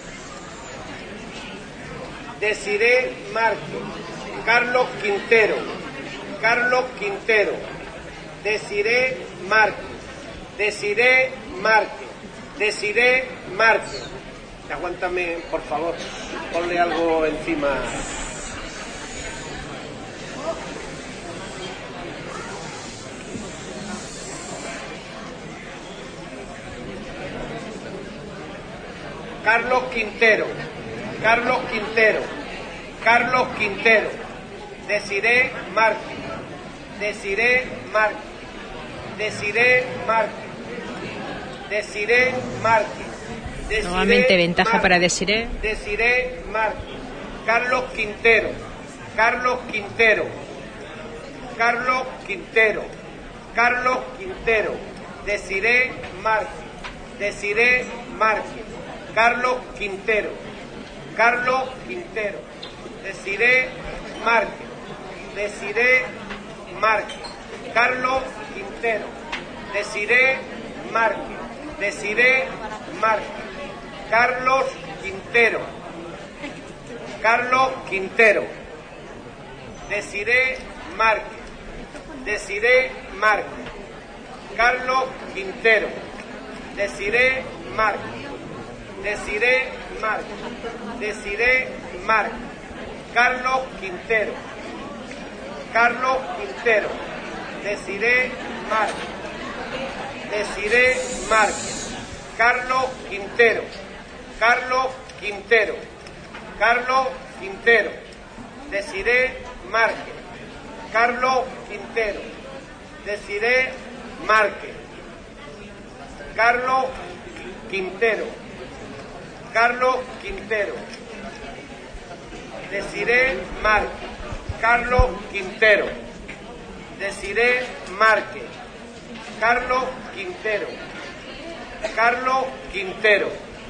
Desiré Márquez. Carlos Quintero. Carlos Quintero. Desiré Márquez. Desiré Márquez. Desiré Márquez. Aguántame, por favor. Ponle algo encima. Carlos Quintero. Carlos Quintero, Carlos Quintero, Desiré Márquez, Desiré Márquez, Desiré Márquez, Desiré Márquez. Desiré Nuevamente ventaja Márquez, para Desiré. Desiré Márquez, Carlos Quintero, Carlos Quintero, Carlos Quintero, Carlos Quintero, Desiré Márquez, Desiré Márquez, Carlos Quintero, Carlos Quintero, Desiré Márquez, Desiré Márquez, Carlos Quintero, Desiré Márquez, Desiré Márquez, Carlos Quintero, Carlos Quintero, Desiré Márquez, Desiré Márquez, Carlos Quintero, Desiré Márquez, Desiré Márquez, Desiré Márquez, Carlos Quintero, Carlos Quintero, Desiré Márquez, Desiré Márquez, Carlos Quintero, Carlos Quintero, Carlos Quintero, Desiré Márquez, Carlos Quintero, Desiré Márquez, Carlos Quintero, Carlos Quintero, Desiré Márquez, Carlos Quintero, Desiré Márquez, Carlos Quintero, Carlos Quintero,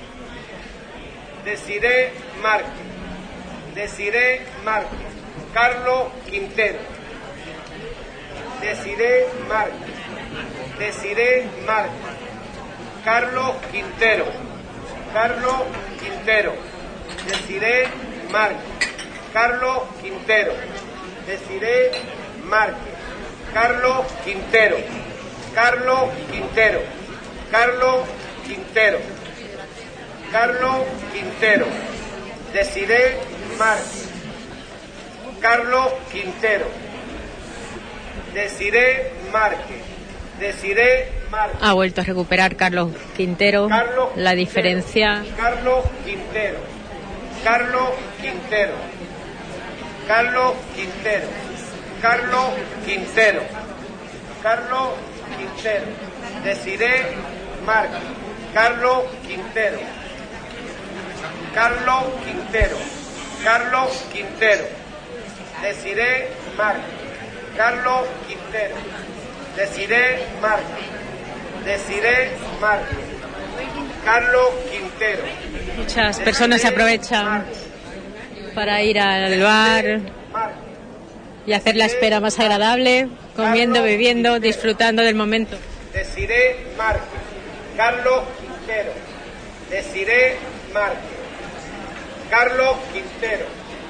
Desiré Márquez, Desiré Márquez, Carlos Quintero, Desiré Márquez, Desiré Márquez, Carlos Quintero, Carlos Quintero, Desiré Márquez, Carlos Quintero, Desiré Márquez, Carlos Quintero, Carlos Quintero, Carlos Quintero, Carlos Quintero, Desiré Márquez, Carlos Quintero, Desiré Márquez, Desiré Márquez. Ha vuelto a recuperar Carlos Quintero Carlos la Quintero, diferencia. Carlos Quintero, Carlos Quintero, Carlos Quintero, Carlos Quintero, Carlos Quintero, Desiré Márquez, Carlos Quintero, Carlos Quintero, Carlos Quintero, Desiré Márquez, Carlos Quintero, Desiré Márquez, Desiré Márquez, Carlos Quintero. Muchas personas aprovechan para ir al bar y hacer la espera más agradable, comiendo, bebiendo, disfrutando del momento. Desiré Márquez, Carlos Quintero, Desiré Márquez, Carlos Quintero,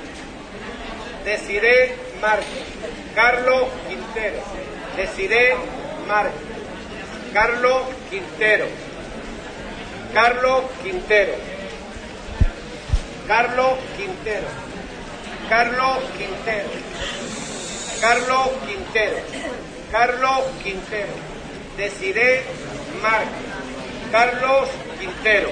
Desiré Márquez, Carlos Quintero, Desiré Márquez, Carlos Quintero, Carlos Quintero, Carlos Quintero, Carlos Quintero, Carlos Quintero, Carlos Quintero, Desiré Márquez, Carlos Quintero,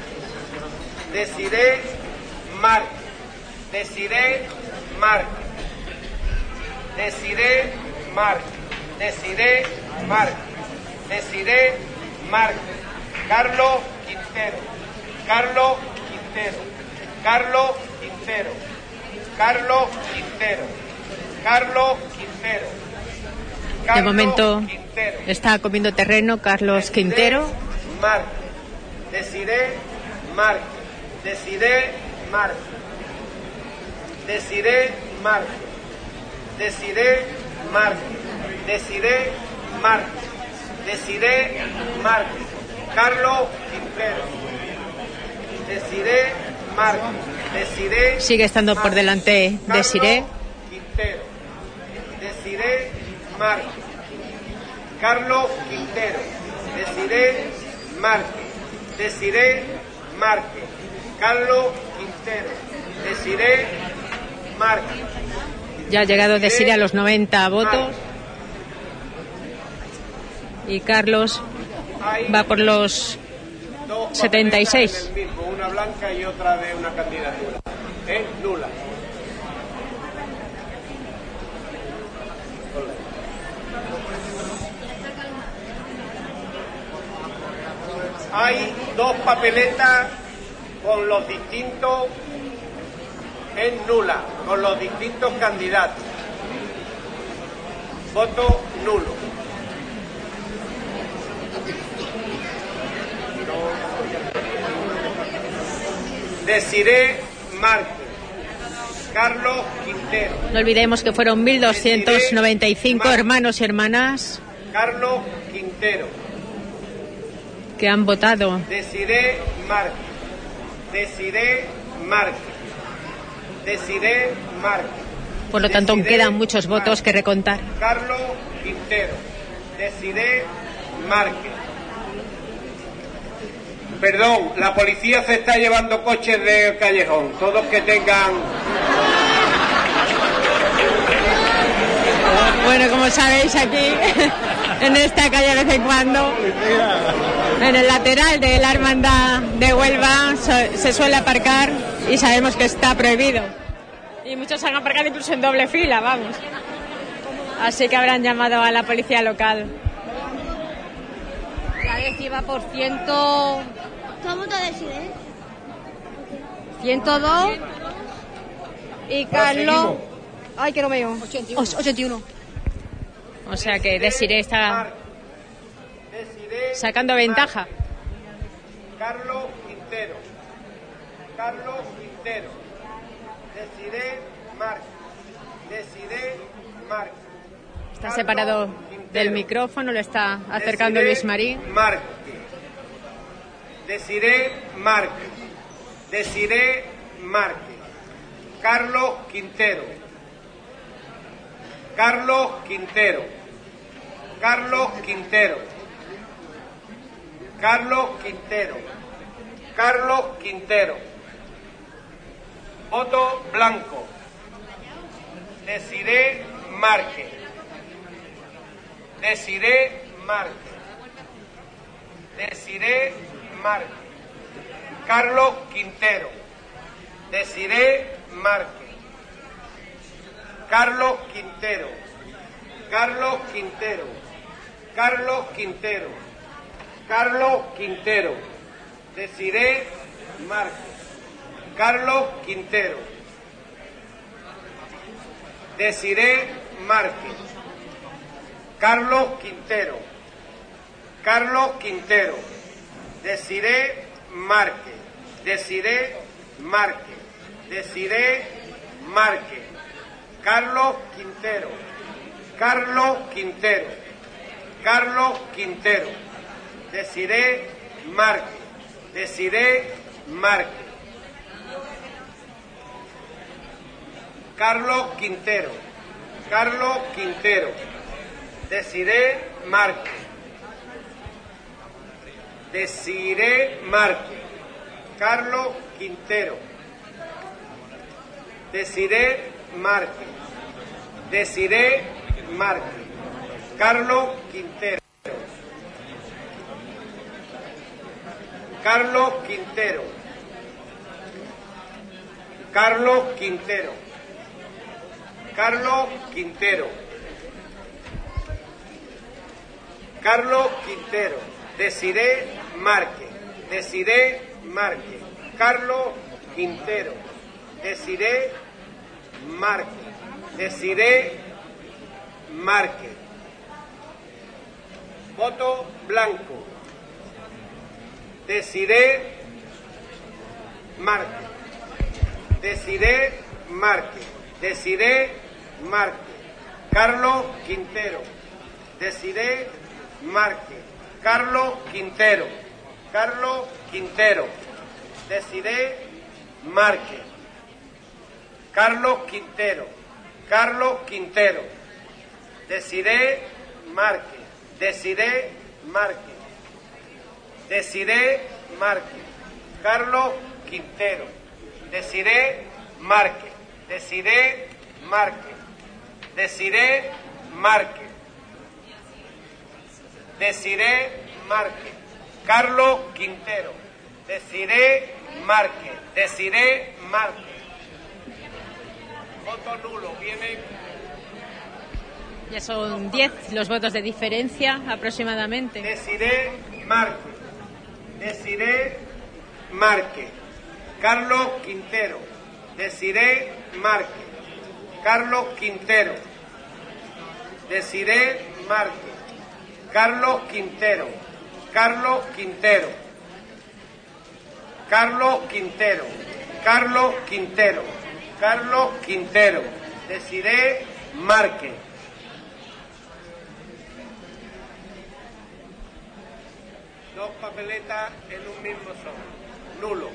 Desiré Márquez, Desiré Márquez, Desiré Márquez, Desiré Márquez, Desiré Márquez, Carlos Quintero, Carlos Quintero, Carlos Quintero, Carlos Quintero, Carlos Quintero. De momento está comiendo terreno Carlos Quintero. Márquez, Desiré Márquez, Desiré Márquez, Desiré Márquez, Desiré Márquez, Desiré Márquez, Desiré Márquez, Carlos Quintero, Desiré Márquez, Desiré. Sigue estando por delante Desiré. Quintero, Desiré Márquez, Carlos Quintero, Desiré Márquez, Desiré Márquez, Carlos Quintero, Desiré Márquez. Ya ha llegado Desiré a los noventa votos. Y Carlos va por los setenta y seis. papeletas en el mismo, una blanca y otra de una candidatura. Es nula. Hay dos papeletas con los distintos, es nula, con los distintos candidatos. Voto nulo. Desiré Márquez. Carlos Quintero. No olvidemos que fueron mil doscientos noventa y cinco hermanos y hermanas Carlos Quintero. que han votado. Desiré Márquez. Desiré Márquez. Desiré Márquez. Por lo tanto, Desiré quedan muchos votos Márquez. que recontar. Carlos Quintero. Desiré Márquez. Perdón, la policía se está llevando coches del callejón. Todos que tengan... Bueno, como sabéis, aquí, en esta calle, de vez en cuando, en el lateral de la Hermandad de Huelva, so- se suele aparcar y sabemos que está prohibido. Y muchos han aparcado incluso en doble fila, vamos. Así que habrán llamado a la policía local. La décima por ciento... ¿Cómo te decides? ciento dos. Y Carlos... Ay, que no veo. ochenta y uno. O sea que Desiré está sacando ventaja. Carlos Quintero. Carlos Quintero. Desiré Márquez. Desiré Márquez. Está separado del micrófono, lo está acercando Desiré Luis Marín. Márquez. Desiré Márquez. Desiré Márquez. Carlos Quintero. Carlos Quintero. Carlos Quintero. Carlos Quintero. Carlos Quintero. Voto blanco. Desiré Márquez. Desiré Márquez. Desiré Márquez. Carlos Quintero. Desiré Márquez. Carlos Quintero. Carlos Quintero. Carlos Quintero. Carlos Quintero. Desiré Márquez. Carlos Quintero. Desiré Márquez. Carlos Quintero. Carlos Quintero. Desiré Márquez. Desiré Márquez. Desiré Márquez. Carlos Quintero. Carlos Quintero. Carlos Quintero. Desiré Márquez. Desiré Márquez. Carlos Quintero. Carlos Quintero. Desiré Márquez. Desiré Márquez. Carlos Quintero. Desiré Márquez. Desiré Márquez. Carlos Quintero. Carlos Quintero. Carlos Quintero. Carlos Quintero. Carlos Quintero. Desiré Márquez. Desiré Márquez. Carlos Quintero. Desiré Márquez. Desiré Márquez. Voto blanco. Desiré Márquez. Desiré Márquez. Desiré Márquez. Carlos Quintero. Desiré Márquez. Carlos Quintero. Carlos Quintero. Desiré Márquez. Carlos Quintero. Carlos Quintero. Desiré Márquez. Desiré Márquez. Desiré Márquez. Carlos Quintero. Desiré Márquez. Desiré Márquez. Desiré Márquez. Desiré Márquez. Carlos Quintero. Desiré Márquez. Desiré Márquez. Voto nulo. Viene. Ya son diez los votos de diferencia aproximadamente. Desiré Márquez. Desiré Márquez. Carlos Quintero. Desiré Márquez. Carlos Quintero. Desiré Márquez. Carlos Quintero. Carlos Quintero. Carlos Quintero. Carlos Quintero. Carlos Quintero. Desiré Márquez. Dos papeletas en un mismo sobre. Nulo.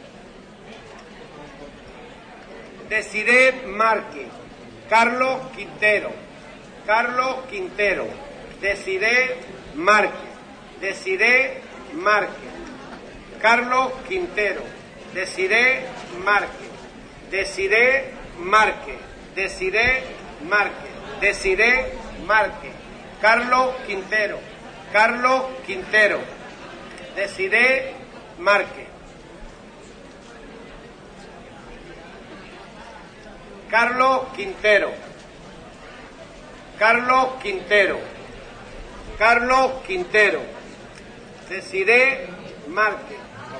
Desiré Márquez. Carlos Quintero. Carlos Quintero. Desiré Márquez. Desiré Márquez. Carlos Quintero. Desiré Márquez. Desiré Márquez. Desiré Márquez. Desiré Márquez. Carlos Quintero. Carlos Quintero. Desiré Márquez. Carlos Quintero. Carlos Quintero. Carlos Quintero. Desiré Márquez.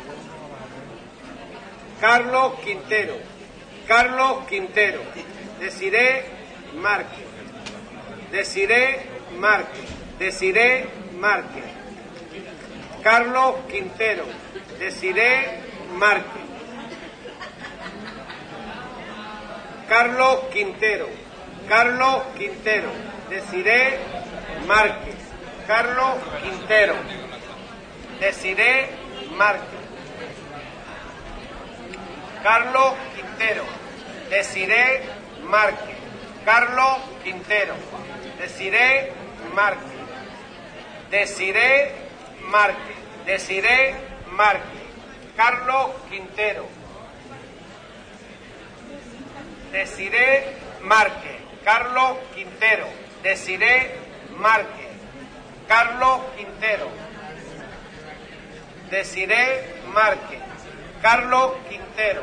Carlos Quintero. Carlos Quintero. Desiré Márquez. Desiré Márquez. Desiré Márquez. Carlos Quintero. Desiré Márquez. Carlos Quintero. Carlos Quintero. Desiré Márquez. Carlos Quintero. Desiré Márquez. Carlos Quintero. Desiré Márquez. Carlos Quintero. Desiré Márquez. Desiré Márquez. Desiré Márquez. Carlos Quintero. Desiré Márquez. Carlos Quintero. Desiré Márquez. Carlos Quintero. Desiré Márquez. Carlos Quintero.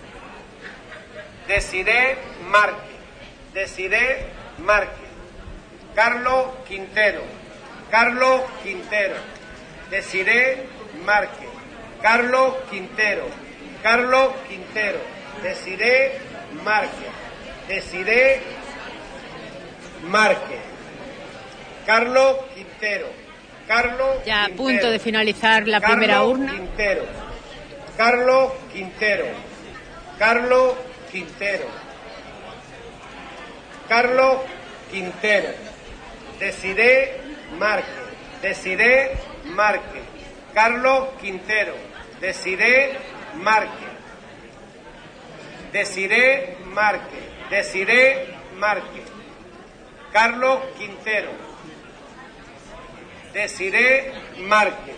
Desiré Márquez. Desiré Márquez. Carlos Quintero. Carlos Quintero. Desiré Márquez. Carlos Quintero. Carlos Quintero. Desiré Márquez. Desiré Márquez. Carlos Quintero. Carlos Ya a Quintero. punto de finalizar la Carlos primera urna. Quintero. Carlos Quintero. Carlos Quintero. Carlos Quintero. Desiré Márquez. Desiré Márquez. Carlos Quintero. Desiré Márquez. Desiré Márquez. Desiré Márquez. Carlos Quintero. Desiré Márquez.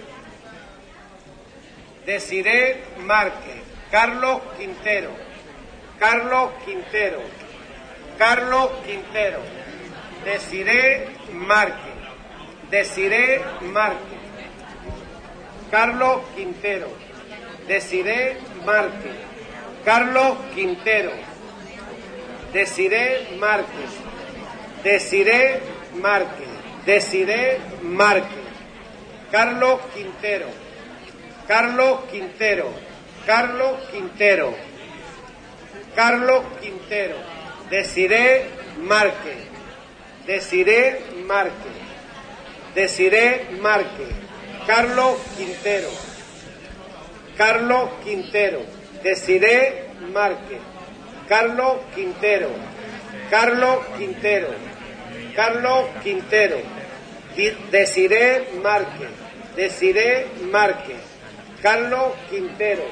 Desiré Márquez. Carlos Quintero. Carlos Quintero. Carlos Quintero. Desiré Márquez. Desiré Márquez. Carlos Quintero. Desiré Márquez. Carlos Quintero. Desiré Márquez. Desiré Márquez. Desiré Márquez. Carlos Quintero. Carlos Quintero. Carlos Quintero. Carlos Quintero. Desiré Márquez. Desiré Márquez. Desiré Márquez. Carlos Quintero. Carlos Quintero. Desiré Márquez. Carlos Quintero. Carlos Quintero. Carlos Quintero. Di- Desiré Márquez. Desiré Márquez. Carlos Quintero.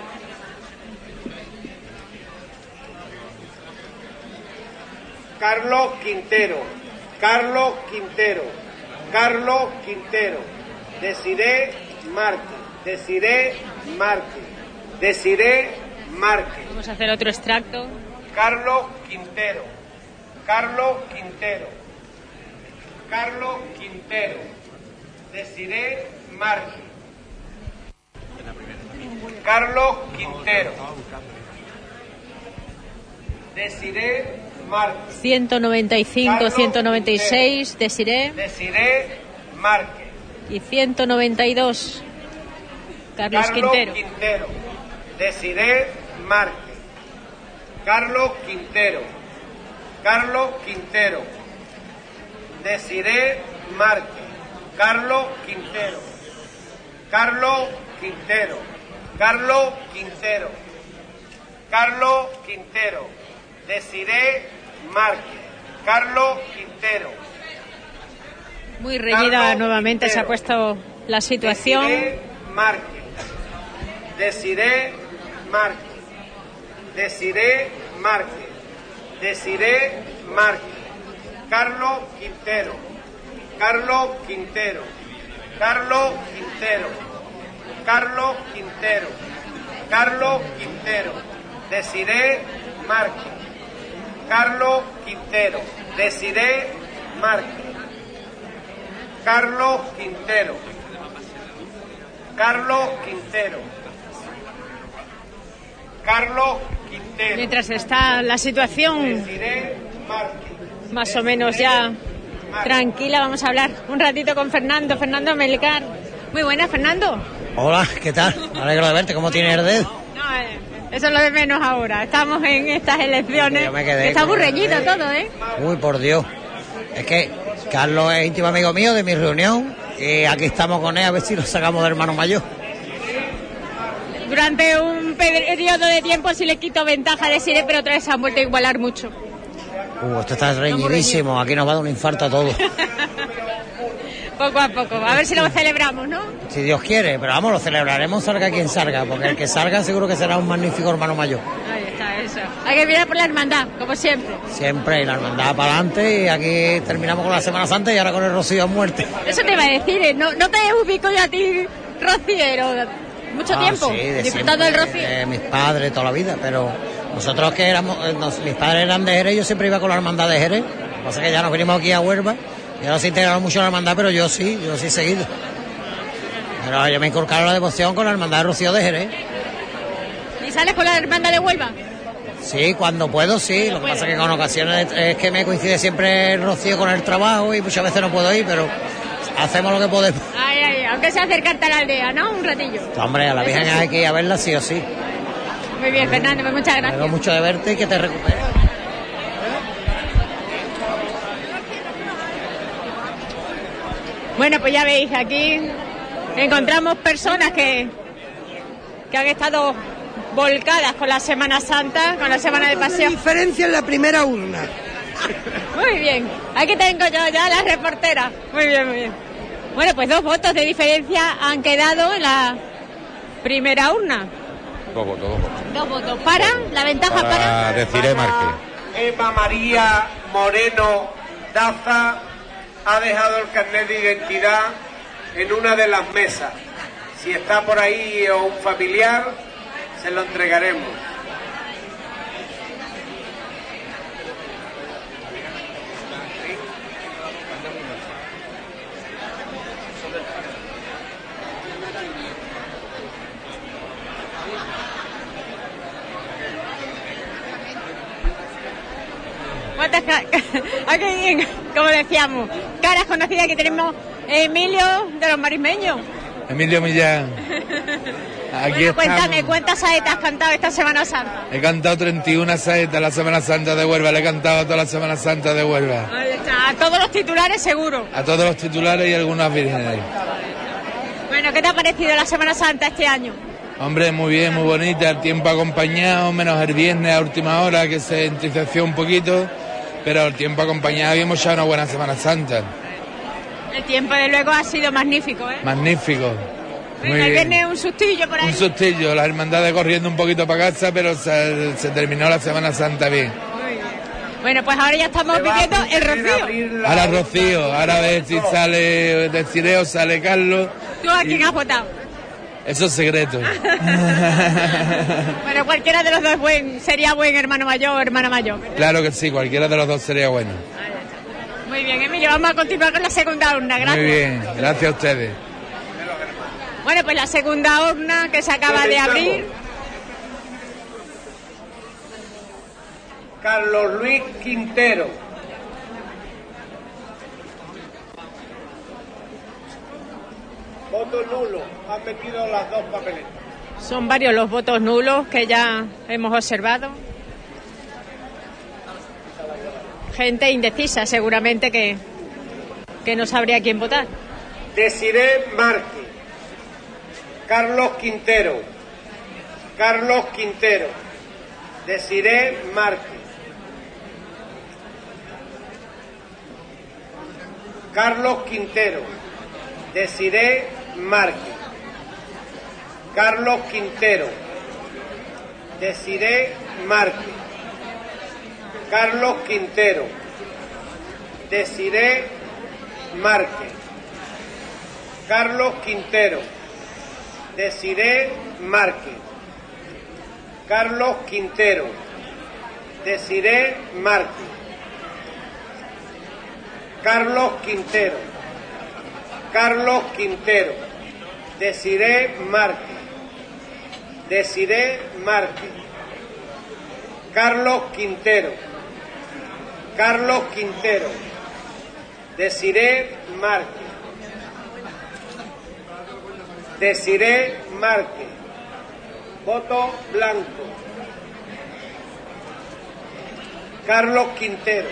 Carlos Quintero. Carlos Quintero. Carlos Quintero. Desiré Márquez. Desiré Márquez. Desiré Márquez. Vamos a hacer otro extracto. Carlos Quintero. Carlos Quintero. Carlos Quintero. Desiré Márquez. Carlos Quintero. Desiré Márquez. ciento noventa y cinco, ciento noventa y seis, Desiré. Desiré Márquez. Y ciento noventa y dos, Carlos, Carlos Quintero. Quintero. Desiré Márquez. Carlos Quintero. Carlos Quintero. Desiré Márquez. Carlos Quintero. Carlos Quintero. Carlos Quintero. Carlos Quintero. Desiré Márquez. Carlos Quintero. Muy reñida Carlos nuevamente Quintero. se ha puesto la situación. Desiré Márquez. Desiré Márquez. Desiré Márquez. Desiré Márquez. Carlos Quintero. Carlos Quintero. Carlos Quintero. Carlos Quintero. Carlos Quintero. Desiré Márquez. Carlos Quintero. Desiré Márquez. Carlos Quintero. Carlos Quintero. Carlos Quintero. Mientras está la situación Desiré Márquez. más o menos ya tranquila, vamos a hablar un ratito con Fernando, Fernando Melgar. Muy buena, Fernando. Hola, ¿qué tal? Me alegro de verte, ¿cómo tienes el dedo? No, eh, eso es lo de menos ahora. Estamos en estas elecciones. Yo me quedé Está con muy el reñido dedo. todo, ¿eh? Uy, por Dios. Es que Carlos es íntimo amigo mío de mi reunión y aquí estamos con él a ver si lo sacamos de hermano mayor. Durante un periodo de tiempo sí le quito ventaja a Desiré, pero otra vez se han vuelto a igualar mucho. Uh, esto está reñidísimo, aquí nos va a dar un infarto a todos. Poco a poco. A ver si lo celebramos, ¿no? Si Dios quiere, pero vamos, lo celebraremos salga quien salga, porque el que salga seguro que será un magnífico hermano mayor. Ahí está, eso. Hay que mirar por la hermandad, como siempre. Siempre, y la hermandad para adelante, y aquí terminamos con la Semana Santa y ahora con el Rocío a muerte. Eso te iba a decir, ¿eh? No, no te ubico yo a ti, rociero. Mucho Ah, tiempo sí, de disfrutando siempre, del rocío. de mis padres toda la vida, pero nosotros que éramos, eh, nos- mis padres eran de Jerez, yo siempre iba con la hermandad de Jerez. Lo que pasa es que ya nos venimos aquí a Huelva y ahora se integraron mucho en la hermandad, pero yo sí, yo sí he seguido. Pero yo me inculcaron la devoción con la hermandad de Rocío de Jerez. ¿Y sales con la hermandad de Huelva? Sí, cuando puedo, sí. Lo que pasa es que con ocasiones es que me coincide siempre el Rocío con el trabajo y muchas veces no puedo ir, pero hacemos lo que podemos. Ay, ay, aunque sea acercarte a la aldea, ¿no? Un ratillo. Hombre, a la Virgen hay que ir a verla sí o sí. Muy bien, Fernando, pues muchas Me gracias. alegro mucho de verte y que te recuperes. Bueno, pues ya veis, aquí encontramos personas que, que han estado volcadas con la Semana Santa, con la Semana de Pasión. Diferencia en la primera urna. Muy bien, aquí tengo yo ya la reportera. Muy bien, muy bien. Bueno, pues dos votos de diferencia han quedado en la primera urna. Dos votos, dos votos. Dos votos. ¿Para? ¿La ventaja para? Para Desiré Márquez. Eva María Moreno Daza ha dejado el carnet de identidad en una de las mesas. Si está por ahí o un familiar, se lo entregaremos. ¿Cuántas ca- aquí, como decíamos, caras conocidas que tenemos? Emilio de los Marismeños. Emilio Millán. Aquí Bueno, cuéntame, estamos. ¿cuántas saetas has cantado esta Semana Santa? He cantado treinta y una saetas la Semana Santa de Huelva, le he cantado toda la Semana Santa de Huelva. Ahí está, a todos los titulares seguro. A todos los titulares y algunas vírgenes. Bueno, ¿qué te ha parecido la Semana Santa este año? Hombre, muy bien, muy bonita, el tiempo acompañado, menos el viernes a última hora que se entristeció un poquito, pero el tiempo acompañado y hemos echado una buena Semana Santa. El tiempo de luego ha sido magnífico, ¿eh? Magnífico. Muy Venga, el bien. viernes un sustillo por ahí. Un sustillo, las hermandades corriendo un poquito para casa, pero se, se terminó la Semana Santa bien. Bueno, pues ahora ya estamos pidiendo el rocío. Ahora Rocío, ahora a ver si sale Desiré o sale Carlos. ¿Tú a quién has votado? Eso es secreto. Bueno, cualquiera de los dos buen, sería buen hermano mayor o hermana mayor. Claro que sí, cualquiera de los dos sería bueno. Muy bien, Emilio, vamos a continuar con la segunda urna. Gracias. Muy bien, gracias a ustedes. Bueno, pues la segunda urna que se acaba de abrir. Carlos Luis Quintero. Voto nulo. Han metido las dos papeletas. Son varios los votos nulos que ya hemos observado. Gente indecisa, seguramente que, que no sabría quién votar. Desiré Márquez. Carlos Quintero. Carlos Quintero. Desiré Márquez. Carlos Quintero. Desiré Márquez. Carlos Quintero. Desiré Márquez. Carlos Quintero. Desiré Márquez. Carlos Quintero. Desiré Márquez. Carlos Quintero. Desiré Márquez. Carlos Quintero. Carlos Quintero. Desiré Márquez. Desiré Márquez. Carlos Quintero. Carlos Quintero. Desiré Márquez. Desiré Márquez. Voto blanco. Carlos Quintero.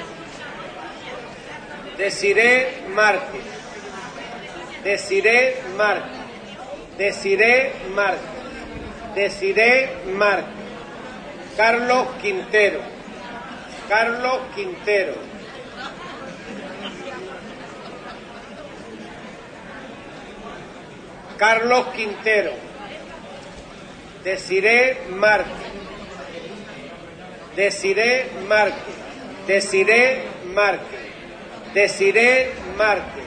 Desiré Márquez. Desiré Márquez. Desiré Márquez. Desiré Márquez. Carlos Quintero. Carlos Quintero. Carlos Quintero. Desiré Márquez. Desiré Márquez. Desiré Márquez. Desiré Márquez.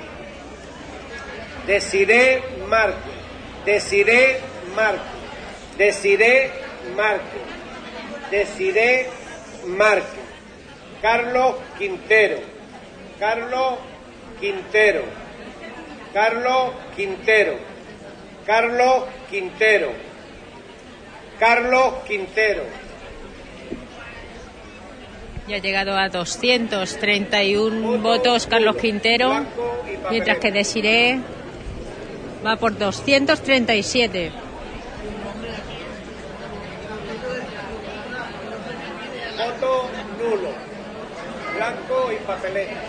Desiré Márquez. Desiré Márquez. Desiré Márquez. Desiré Márquez. Carlos Quintero. Carlos Quintero. Carlos Quintero. Carlos Quintero. Carlos Quintero. Ya ha llegado a doscientos treinta y uno votos Carlos Quintero, mientras que Desiré va por doscientos treinta y siete. Voto nulo. Blanco y papeleta.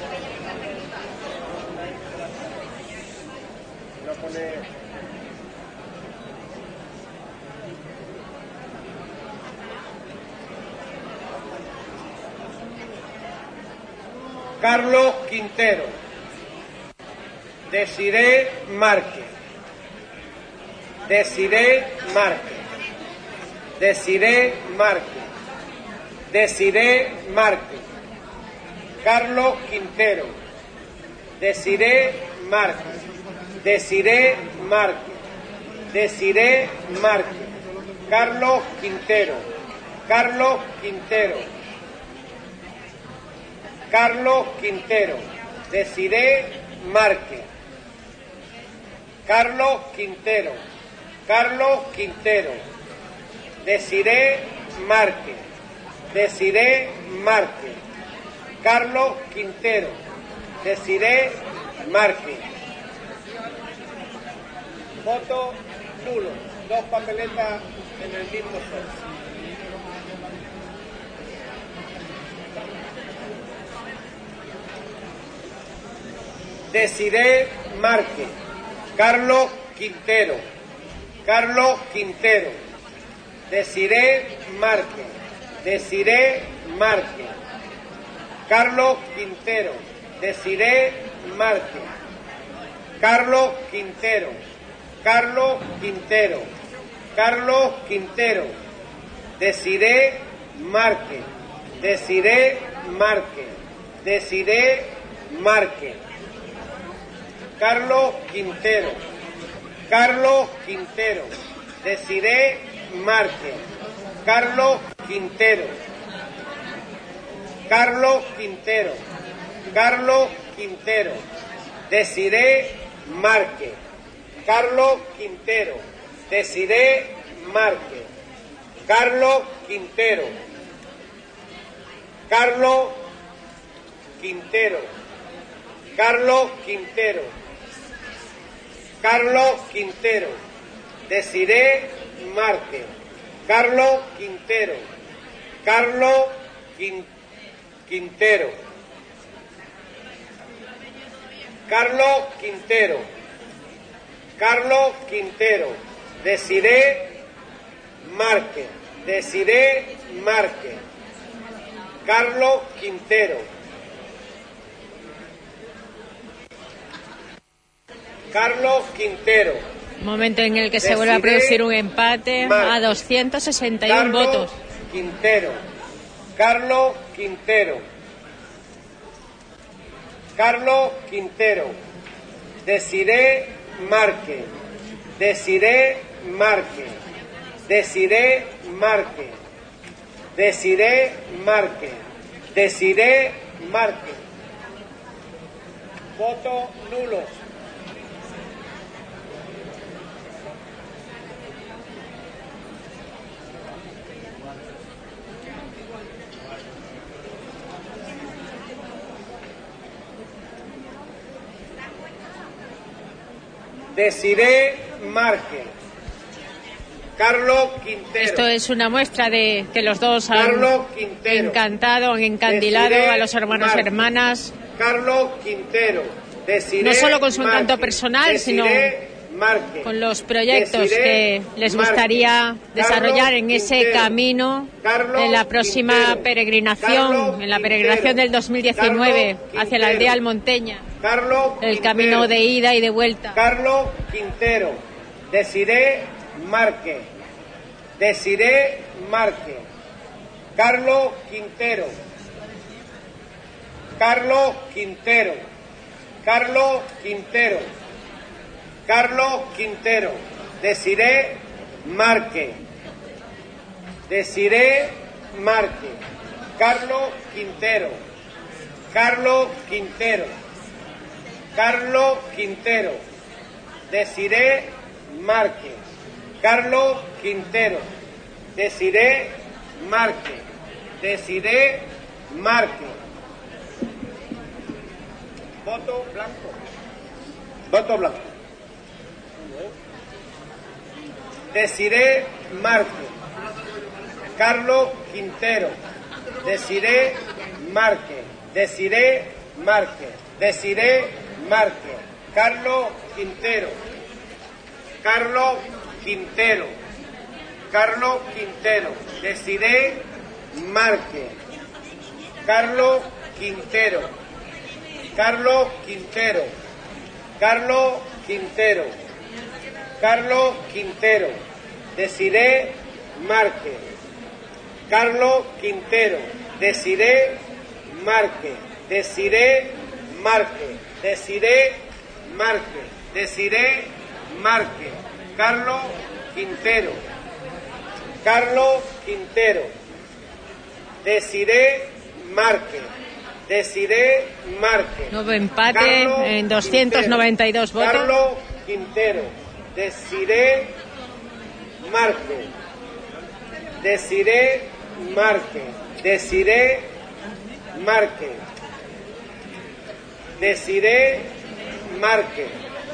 Lo pone... Carlos Quintero. Desiré Márquez. Desiré Márquez. Desiré Márquez. Desiré Márquez. Carlos Quintero. Desiré Márquez. Desiré Márquez. Desiré Márquez. Carlos Quintero. Carlos Quintero. Carlos Quintero. Desiré Márquez. Carlos Quintero. Carlos Quintero. Desiré Márquez. Desiré Márquez. Carlos Quintero. Desiré Márquez. Voto nulo. Dos papeletas en el mismo sobre. Desiré Márquez. Carlos Quintero. Carlos Quintero. Desiré Márquez. Desiré Márquez. Carlos Quintero. Desiré Márquez. Carlos Quintero. Carlos Quintero. Carlos Quintero. Desiré Márquez. Desiré Márquez. Desiré Márquez. Carlos Quintero. Carlos Quintero. Desiré Márquez. Carlos Quintero. Carlos Quintero. Carlos Quintero. Desiré Márquez. Carlos Quintero. Desiré Márquez. Carlos Quintero. Carlos Quintero. Carlos Quintero. Carlos Quintero. Desiré Márquez. Carlos Quintero. Carlos Quin- Quintero. Carlos Quintero. Carlos Quintero. Desiré Márquez. Desiré Márquez. Carlos Quintero. Carlos Quintero. Momento en el que se vuelve a producir un empate a doscientos sesenta y uno Carlos votos. Quintero. Carlos Quintero. Carlos Quintero. Desiré Márquez. Desiré Márquez. Desiré Márquez. Desiré Márquez. Desiré Márquez. Votos nulos. Desiré Márquez. Carlos Quintero. Esto es una muestra de que los dos han Carlos Quintero. encantado, han encandilado Desiré a los hermanos y Márquez. hermanas, Carlos Quintero. Desiré no solo con su encanto Márquez. personal, sino Desiré Márquez. con los proyectos Desiré que les Márquez. gustaría desarrollar Carlos en ese Quintero. camino Carlos en la próxima Quintero. peregrinación, Carlos en la peregrinación Quintero. del dos mil diecinueve Carlos hacia la aldea Quintero. almonteña, Carlos el Quintero. camino de ida y de vuelta. Carlos Quintero. Desiré Márquez. Desiré Márquez. Carlos Quintero. Carlos Quintero. Carlos Quintero. Carlos Quintero. Desiré Márquez. Desiré Márquez. Carlos Quintero. Carlos Quintero. Carlos Quintero. Desiré Márquez. Carlos Quintero. Desiré Márquez. Desiré Márquez. Voto blanco. Voto blanco. Desiré Márquez. Carlos Quintero. Desiré Márquez. Desiré Márquez. Desiré Márquez. Carlos Quintero. Carlos Quintero. Carlos Quintero. Desiré Márquez. Carlos Quintero. Carlos Quintero. Carlos Quintero. Carlos Quintero. Desiré Márquez. Carlos Quintero. Desiré Márquez. Desiré Márquez. Desiré Márquez. Desiré Márquez. Carlos Quintero. Carlos Quintero. Desiré Márquez. Desiré Márquez. Nuevo empate Carlos en doscientos noventa y dos votos. Carlos Quintero. Desiré Márquez. Desiré Márquez. Desiré Márquez. Desiré Márquez.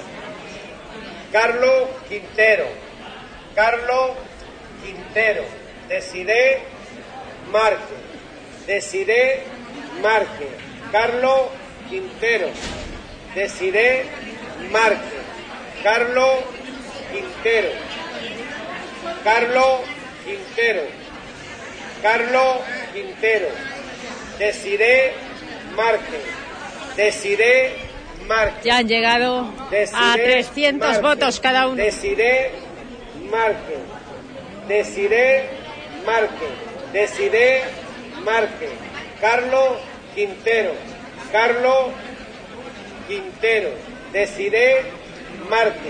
Carlos Quintero. Carlos Quintero. Desiré Márquez. Desiré Márquez. Carlos Quintero. Desiré Márquez. Carlos Quintero. Carlos Quintero. Carlos Quintero. Desiré Márquez. Desiré Márquez. Ya han llegado Desiré a trescientos Márquez. votos cada uno. Desiré Márquez. Desiré Márquez. Desiré Márquez. Carlos Quintero. Carlos Quintero. Desiré Márquez.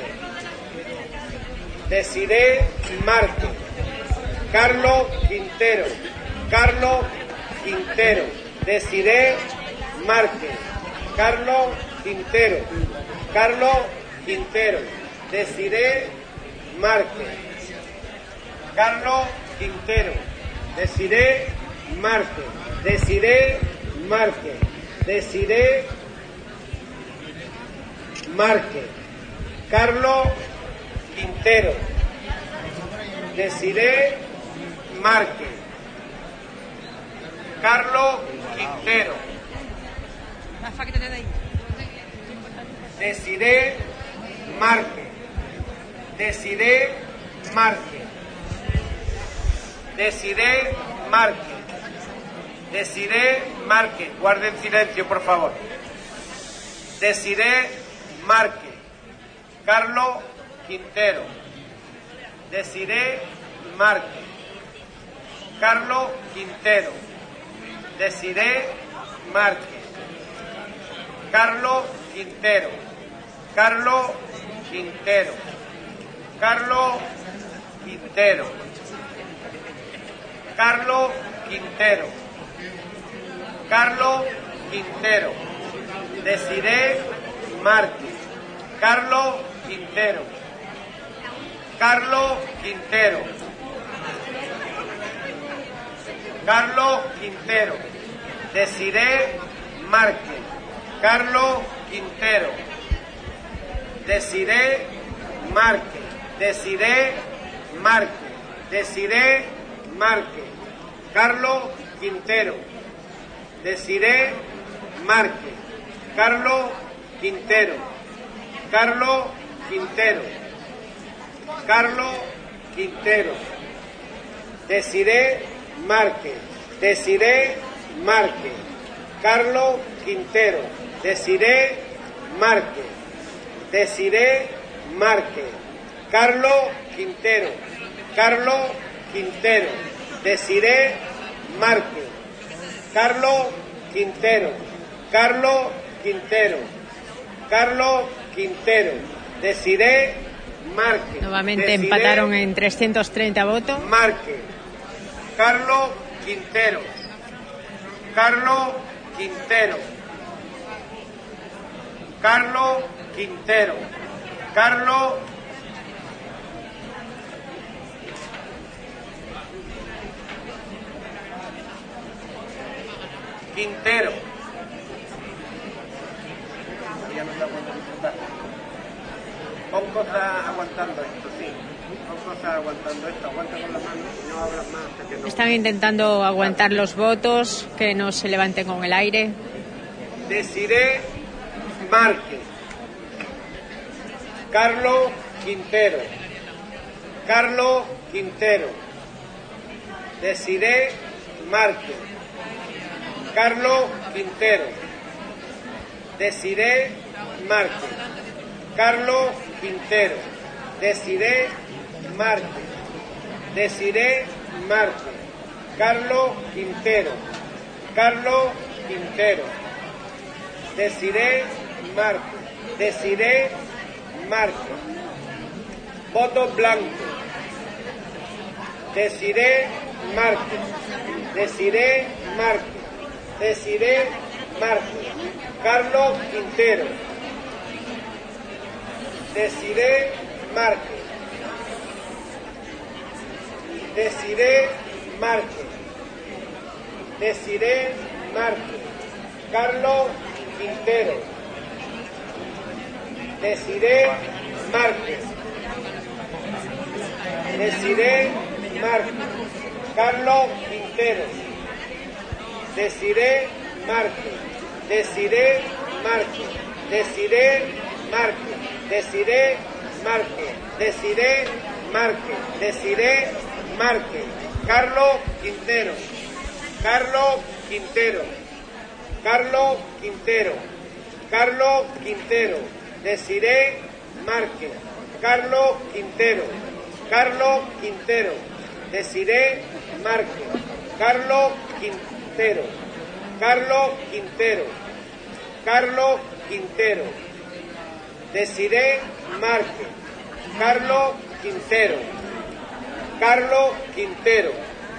Desiré Márquez. Carlos Quintero. Carlos Quintero. Desiré Márquez. Carlos Quintero. Carlos Quintero. Desiree Márquez. Carlos Quintero. Desiree Márquez. Desiree Márquez. Desiree Márquez. Carlos Quintero. Desiree Márquez. Carlos Quintero. Desiree Márquez. Desiree Márquez. Desiree Márquez. Desiree Márquez. Guarden silencio, por favor. Desiree Márquez. Carlos Quintero. Desiree Márquez. Carlos Quintero. Desiree Márquez. Carlos Quintero. Carlos Quintero. Carlos Quintero. Carlos Quintero. Carlos Quintero. Desiree Márquez. Carlos Quintero. Carlos Quintero. Carlos Quintero. Desiree Márquez. Carlos Quintero. Desiree Márquez. Desiree Márquez. Desiree Márquez. Carlos Quintero. Desiree Márquez. Carlos Quintero. Carlos Quintero. Carlos Quintero. Desiree Márquez. Desiree Márquez. Carlos Quintero. Desiree Márquez. Desiree Márquez. Carlos Quintero. Carlos Quintero. Desiree Márquez. Carlos Quintero. Carlos Quintero. Carlos Quintero. Desiree Márquez. Nuevamente Desiree empataron en trescientos treinta votos. Márquez. Carlos Quintero. Carlos Quintero. Carlos Quintero. Carlos Quintero. Pon cosas aguantando esto, sí. Pon cosas aguantando esto. Aguanta con la mano y no abras más hasta que no. Están intentando aguantar los votos, que no se levanten con el aire. Desiree Márquez. Carlos Quintero. Carlos Quintero. Desiree Márquez. Carlos Quintero. Desiree Márquez. Carlos Quintero. Desiree Márquez. Desiree Márquez. Carlos Quintero. Carlos Quintero. Desiree Márquez. Desiree Márquez. Voto blanco. Desiree Márquez. Desiree Márquez. Desiree Márquez. Carlos Quintero. Desiree Márquez. Desiree Márquez. Desiree Márquez. Carlos Quintero. Desiree Márquez. Desiree Márquez. Carlos Quintero. Desiree Márquez. Desiree Márquez. Desiree Márquez. Desiree Márquez. Desiree Márquez. Desiree Márquez. Carlos Quintero. Carlos Quintero. Carlos Quintero. Carlos Quintero. Desiree Márquez. Carlos Quintero. Carlos Quintero. Desiree Márquez. Carlos Quintero. Carlos Quintero. Carlos Quintero. Desiree Márquez. Carlos Quintero. Carlos Quintero.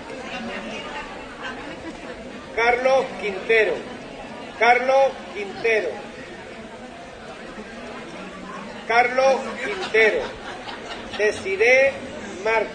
Carlos Quintero. Carlos Quintero. Carlos Quintero. Desiré Márquez.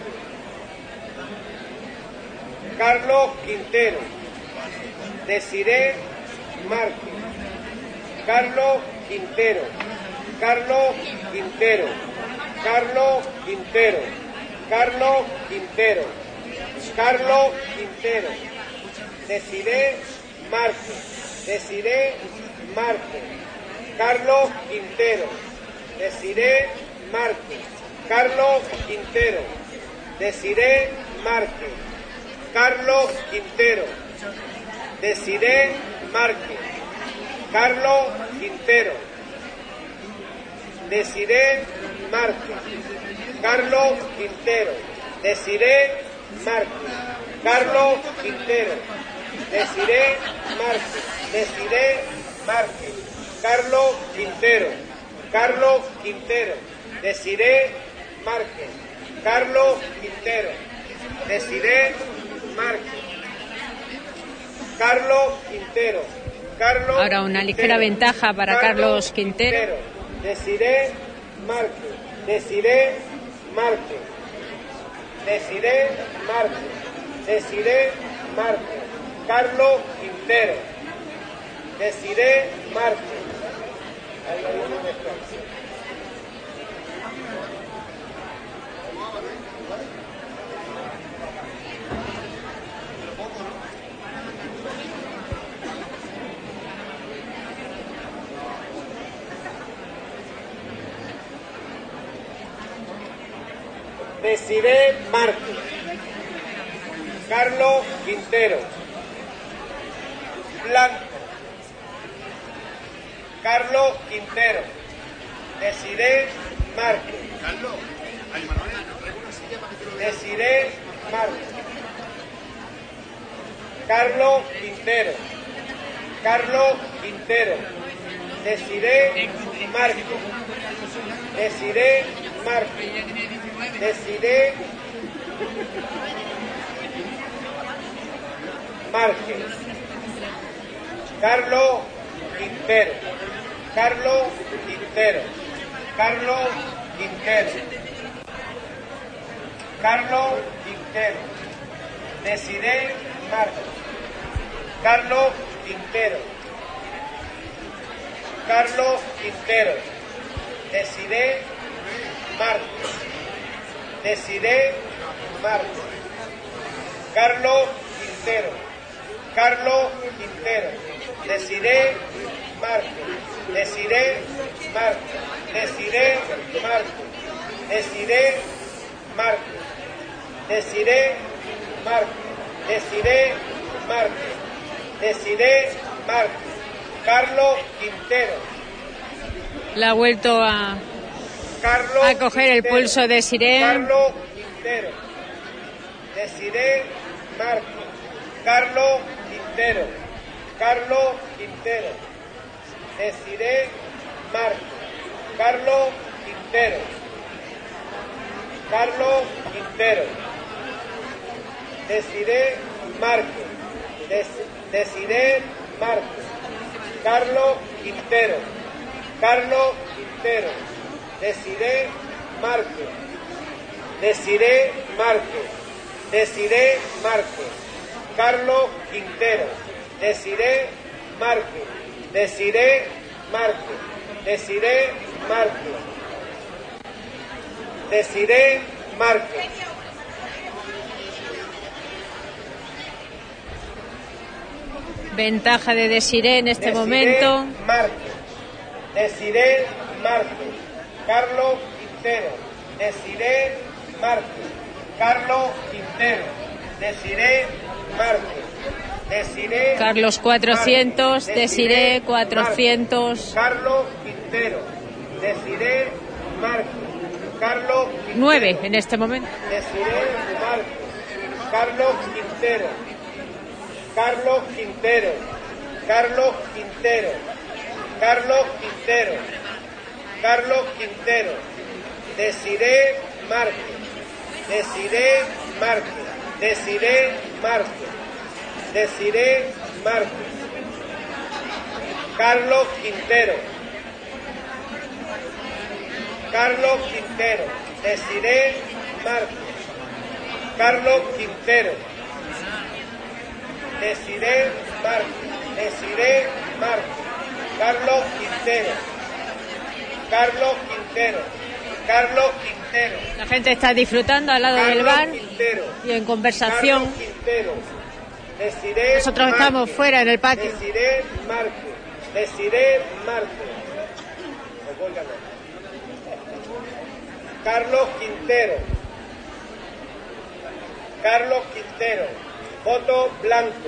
Carlos Quintero. Desiré Márquez. Carlos Quintero. Carlos Quintero. Carlos Quintero. Carlos Quintero. Carlos Quintero. Desiré Márquez. Desiré Márquez. Carlos Quintero. Desiré Márquez. Carlos Quintero. Desiré Márquez. Carlos Quintero. Desiré Márquez. Carlos Quintero. Desiré Márquez. Carlos Quintero. Desiré Márquez. Carlos Quintero. Desiré Márquez. Desiré Márquez. Carlos Quintero. Carlos Quintero. Desiré Márquez. Carlos Quintero. Desiré Márquez. Carlos Quintero. Carlos Ahora una ligera Quintero. ventaja para Carlos Quintero. Desiré Márquez. Desiré Márquez. Desiré Márquez. Desiré Márquez. Carlos Quintero. Desiré Márquez. Ahí hay una mezcla. Desiré Márquez. Carlos Quintero. Blanco. Carlos Quintero. Desiré Márquez. Desiré Márquez. Carlos Quintero. Carlos Quintero. Desiré Márquez. Desiré Márquez. Desiré Márquez. Carlos Quintero. Carlos Quintero. Carlos Quintero. Carlos Quintero. Desiré Márquez. Carlos Quintero. Carlos Quintero. Desiré Márquez. Desiré Márquez. Carlos Quintero. Carlos Quintero. Desiré Márquez. Desiré Márquez. Desiré Márquez. Desiré Márquez. Desiré Márquez. Desiré Márquez. Desiré Márquez. Carlos Quintero. La ha vuelto a, Carlos a coger el Quintero. pulso de Desiré. Carlos Quintero. Desiré Márquez. Carlos Quintero. Carlos Quintero. Desiré Márquez. Carlos Quintero. Carlos Quintero. Desiré Márquez. Des- Desiré Márquez. Carlos Quintero. Carlos Quintero. Desiré Márquez. Desiré Márquez. Desiré Márquez. Carlos Quintero. Desiré Márquez. Desiré Márquez. Desiré Márquez. Desiré Márquez. Ventaja de Desiré en este Desiré momento. Márquez. Desiré Márquez. Carlos Quintero. Desiré Márquez. Carlos Quintero. Desiré Márquez. Desiré Carlos cuatrocientos, Márquez. Desiré cuatrocientos. Márquez. Carlos Quintero. Desiré Márquez. Carlos Quintero. nueve en este momento. Desiré Márquez. Carlos Quintero. Carlos Quintero. Carlos Quintero. Carlos Quintero. Carlos Quintero. Desiré Márquez. Desiré Márquez. Desiré Márquez. Desiré Márquez. Carlos Quintero. Carlos Quintero. Desiré Márquez. Carlos Quintero. Desiré Márquez. Desiré Márquez. Carlos Quintero. Carlos Quintero. Carlos Quintero. La gente está disfrutando al lado Carlos del bar Quintero. y en conversación. Carlos Quintero. Desiré Nosotros Márquez. estamos fuera en el patio. Desiré Márquez. Desiré Márquez. Os voy a ganar. Carlos Quintero. Carlos Quintero. Voto blanco.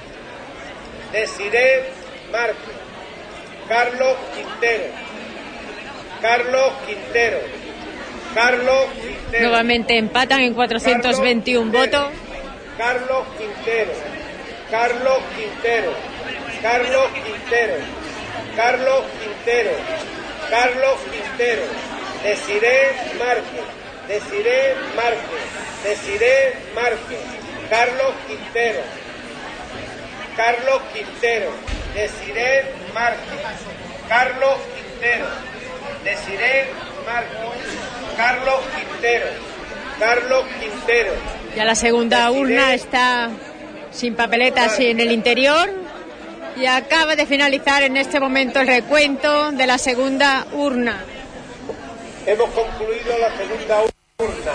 Desiré Márquez. Carlos Quintero. Carlos Quintero. Carlos Quintero. Nuevamente empatan en cuatrocientos veintiuno votos. Carlos Quintero. Carlos Quintero. Carlos Quintero. Carlos Quintero. Carlos Quintero. Desiré Márquez. Desiré Márquez. Desiré Márquez. Carlos Quintero. Carlos Quintero. Desiré Márquez. Carlos Quintero. Desiré Márquez. Carlos Quintero. Carlos Quintero. Ya la segunda urna está sin papeletas en el interior y acaba de finalizar en este momento el recuento de la segunda urna. Hemos concluido la segunda urna.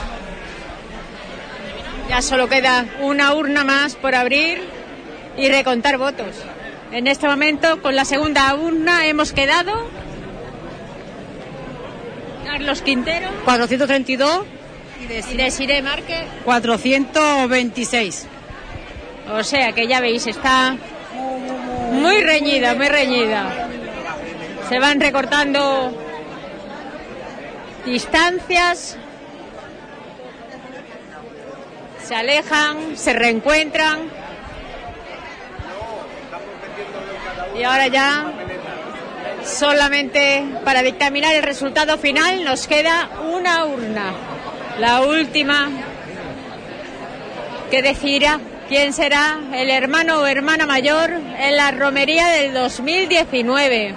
Ya solo queda una urna más por abrir y recontar votos. En este momento, con la segunda urna, hemos quedado... Carlos Quintero... cuatrocientos treinta y dos. Y Desiré Márquez... cuatrocientos veintiséis. O sea que ya veis, está muy reñida, muy reñida. Se van recortando distancias, se alejan, se reencuentran. Y ahora ya, solamente para dictaminar el resultado final, nos queda una urna. La última que decidirá quién será el hermano o hermana mayor en la romería del dos mil diecinueve.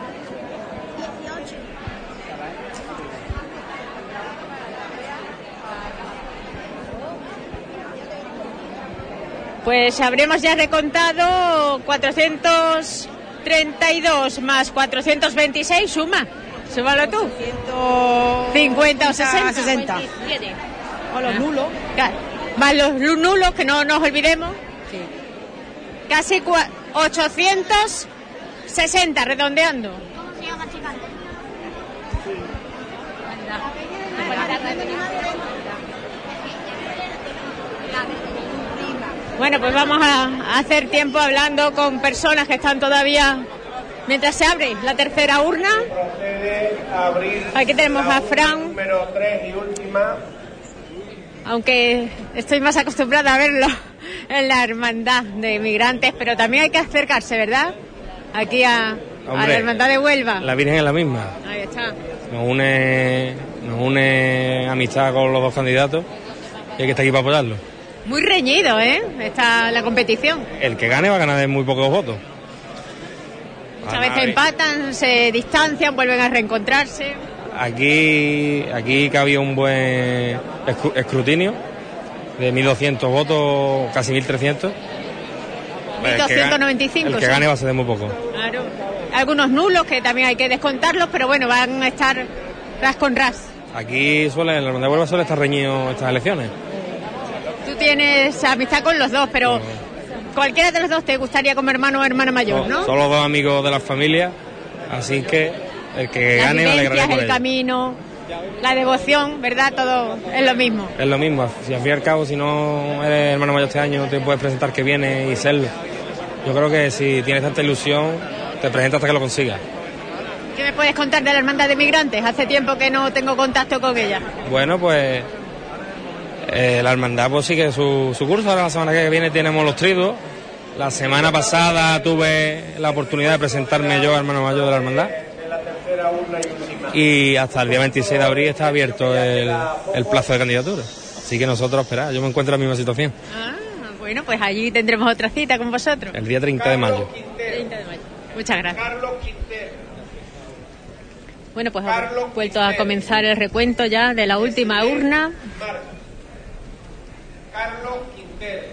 Pues habremos ya recontado cuatrocientos treinta y dos más cuatrocientos veintiséis, suma. Súmalo tú. cincuenta o sesenta. sesenta. O los nulos. Más los nulos, que no nos olvidemos. Sí. Casi cua- ochocientos sesenta, redondeando. Bueno, pues vamos a hacer tiempo hablando con personas que están todavía... Mientras se abre la tercera urna. Aquí tenemos a Fran. Número tres y última. Aunque estoy más acostumbrada a verlo en la hermandad de inmigrantes, pero también hay que acercarse, ¿verdad? Aquí a, Hombre, a la hermandad de Huelva. La Virgen es la misma. Ahí está. Nos une, nos une amistad con los dos candidatos y hay que estar aquí para apoyarlos. Muy reñido, ¿eh? Está la competición. El que gane va a ganar de muy pocos votos. Muchas veces empatan, se distancian, vuelven a reencontrarse. Aquí, aquí que había un buen escru- escrutinio de mil doscientos votos, casi mil trescientos. mil doscientos noventa y cinco. El que sí. gane va a ser de muy poco. Claro. Algunos nulos que también hay que descontarlos, pero bueno, van a estar ras con ras. Aquí suele, en la Hermandad de Huelva suele estar reñido estas elecciones. Tú tienes amistad con los dos, pero cualquiera de los dos te gustaría como hermano o hermana mayor, ¿no? Son los dos amigos de las familias, así que el que Las gane me alegraré vivencias, por el ello. camino, la devoción, ¿verdad? Todo es lo mismo. Es lo mismo, si al fin y al cabo, si no eres hermano mayor este año, te puedes presentar que viene y serlo. Yo creo que si tienes tanta ilusión, te presentas hasta que lo consigas. ¿Qué me puedes contar de la hermandad de migrantes? Hace tiempo que no tengo contacto con ella. Bueno, pues eh, la hermandad pues sigue su, su curso. Ahora la semana que viene tenemos los triduos. La semana pasada tuve la oportunidad de presentarme yo, hermano mayor de la hermandad. Y hasta el día veintiséis de abril está abierto el, el plazo de candidatura. Así que nosotros, esperad, yo me encuentro en la misma situación. Ah, bueno, pues allí tendremos otra cita con vosotros. El día treinta de mayo. treinta de mayo. Muchas gracias. Bueno, pues ha vuelto a comenzar el recuento ya de la última urna. Carlos Quintero.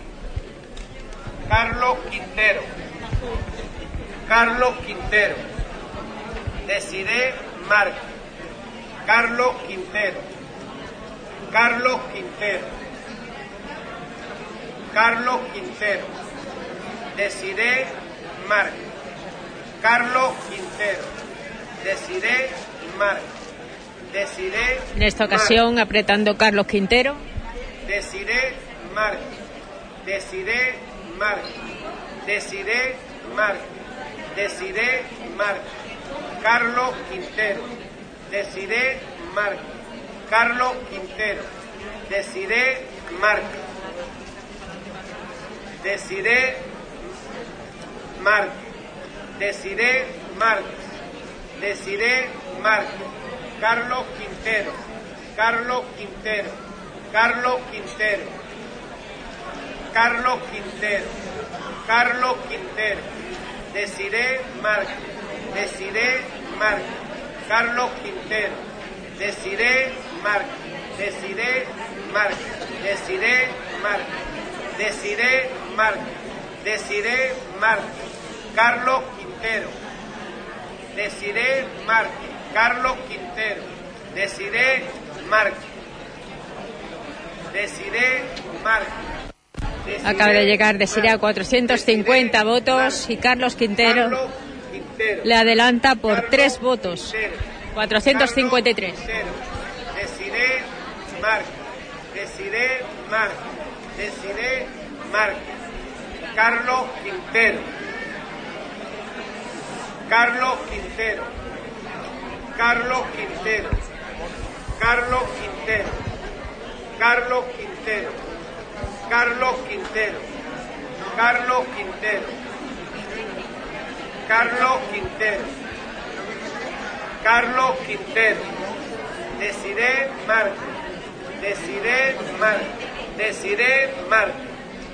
Carlos Quintero. Carlos Quintero. Desiré Márquez. Carlos Quintero. Carlos Quintero. Carlos Quintero. Desiré Márquez. Carlos Quintero. Desiré Márquez. Desiré. En esta ocasión apretando Carlos Quintero. Desiré Márquez. Desiré Márquez. Desiré Márquez. Desiré Márquez. Carlos Quintero. Desiré Márquez. Carlos Quintero. Desiré Márquez. Desiré Márquez. Desiré Márquez. Desiré Márquez. Carlos Quintero. Carlos Quintero. Carlos Quintero. Carlos Quintero. Carlos Quintero. Desiré Márquez. Desiré Márquez. Carlos Quintero. Desiré Márquez. Desiré Márquez. Desiré Márquez. Desiré Márquez. Desiré Márquez. Carlos Quintero. Desiré Márquez. Carlos Quintero. Desiré Márquez. Desiré Márquez. Acaba de llegar Desiré a cuatrocientos cincuenta votos y Carlos Quintero le adelanta por tres votos. cuatrocientos cincuenta y tres. Desiré Márquez. Desiré Márquez. Desiré Márquez. Carlos Quintero. Carlos Quintero. Carlos Quintero. Carlos Quintero. Carlos Quintero. Carlos Quintero. Carlos Quintero. Carlos Quintero. Carlos Quintero. Desiré Márquez. Desiré Márquez. Desiré Márquez.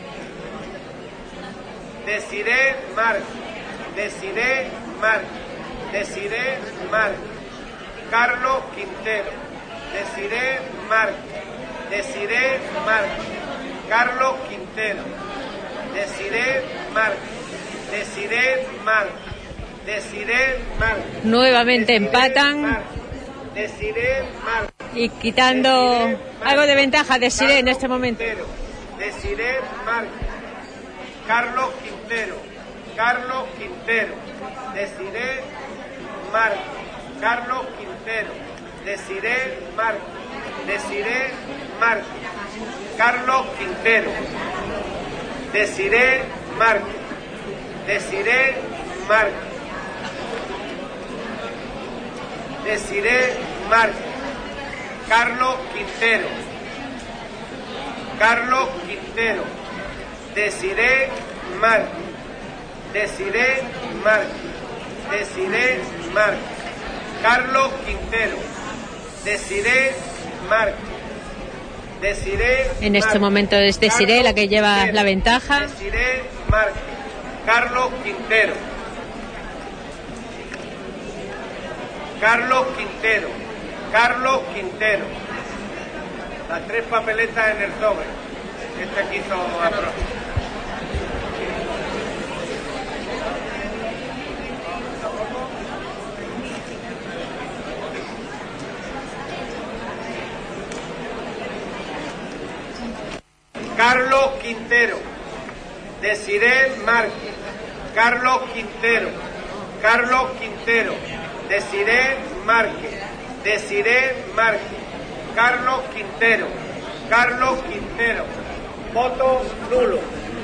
Desiré Márquez. Desiré Márquez. Desiré Márquez. Carlos Quintero. Desiré Márquez. Desiré Márquez. Carlos Quintero. Desiré Márquez. Desiré Márquez. Desiré Márquez. Nuevamente empatan Desiré Márquez. y quitando algo de ventaja a Desiré en este momento. Desiré Márquez. Carlos Quintero. Carlos Quintero. Desiré Márquez. Carlos Quintero. Desiré Márquez. Desiré Márquez. Carlos Quintero. Desiré Márquez. Desiré Márquez. Desiré Márquez. Carlos Quintero. Carlos Quintero. Desiré Márquez. Desiré Márquez. Desiré Márquez. Carlos Quintero. Desiré Márquez. Desiré. En este momento es Desiré la que lleva la ventaja. Desiré Márquez. Carlos Quintero. Carlos Quintero. Carlos Quintero. Las tres papeletas en el sobre. Este quiso aprobar. Carlos Quintero. Desiré Márquez. Carlos Quintero. Carlos Quintero. Desiré Márquez. Desiré Márquez. Carlos Quintero. Carlos Quintero. Voto nulo.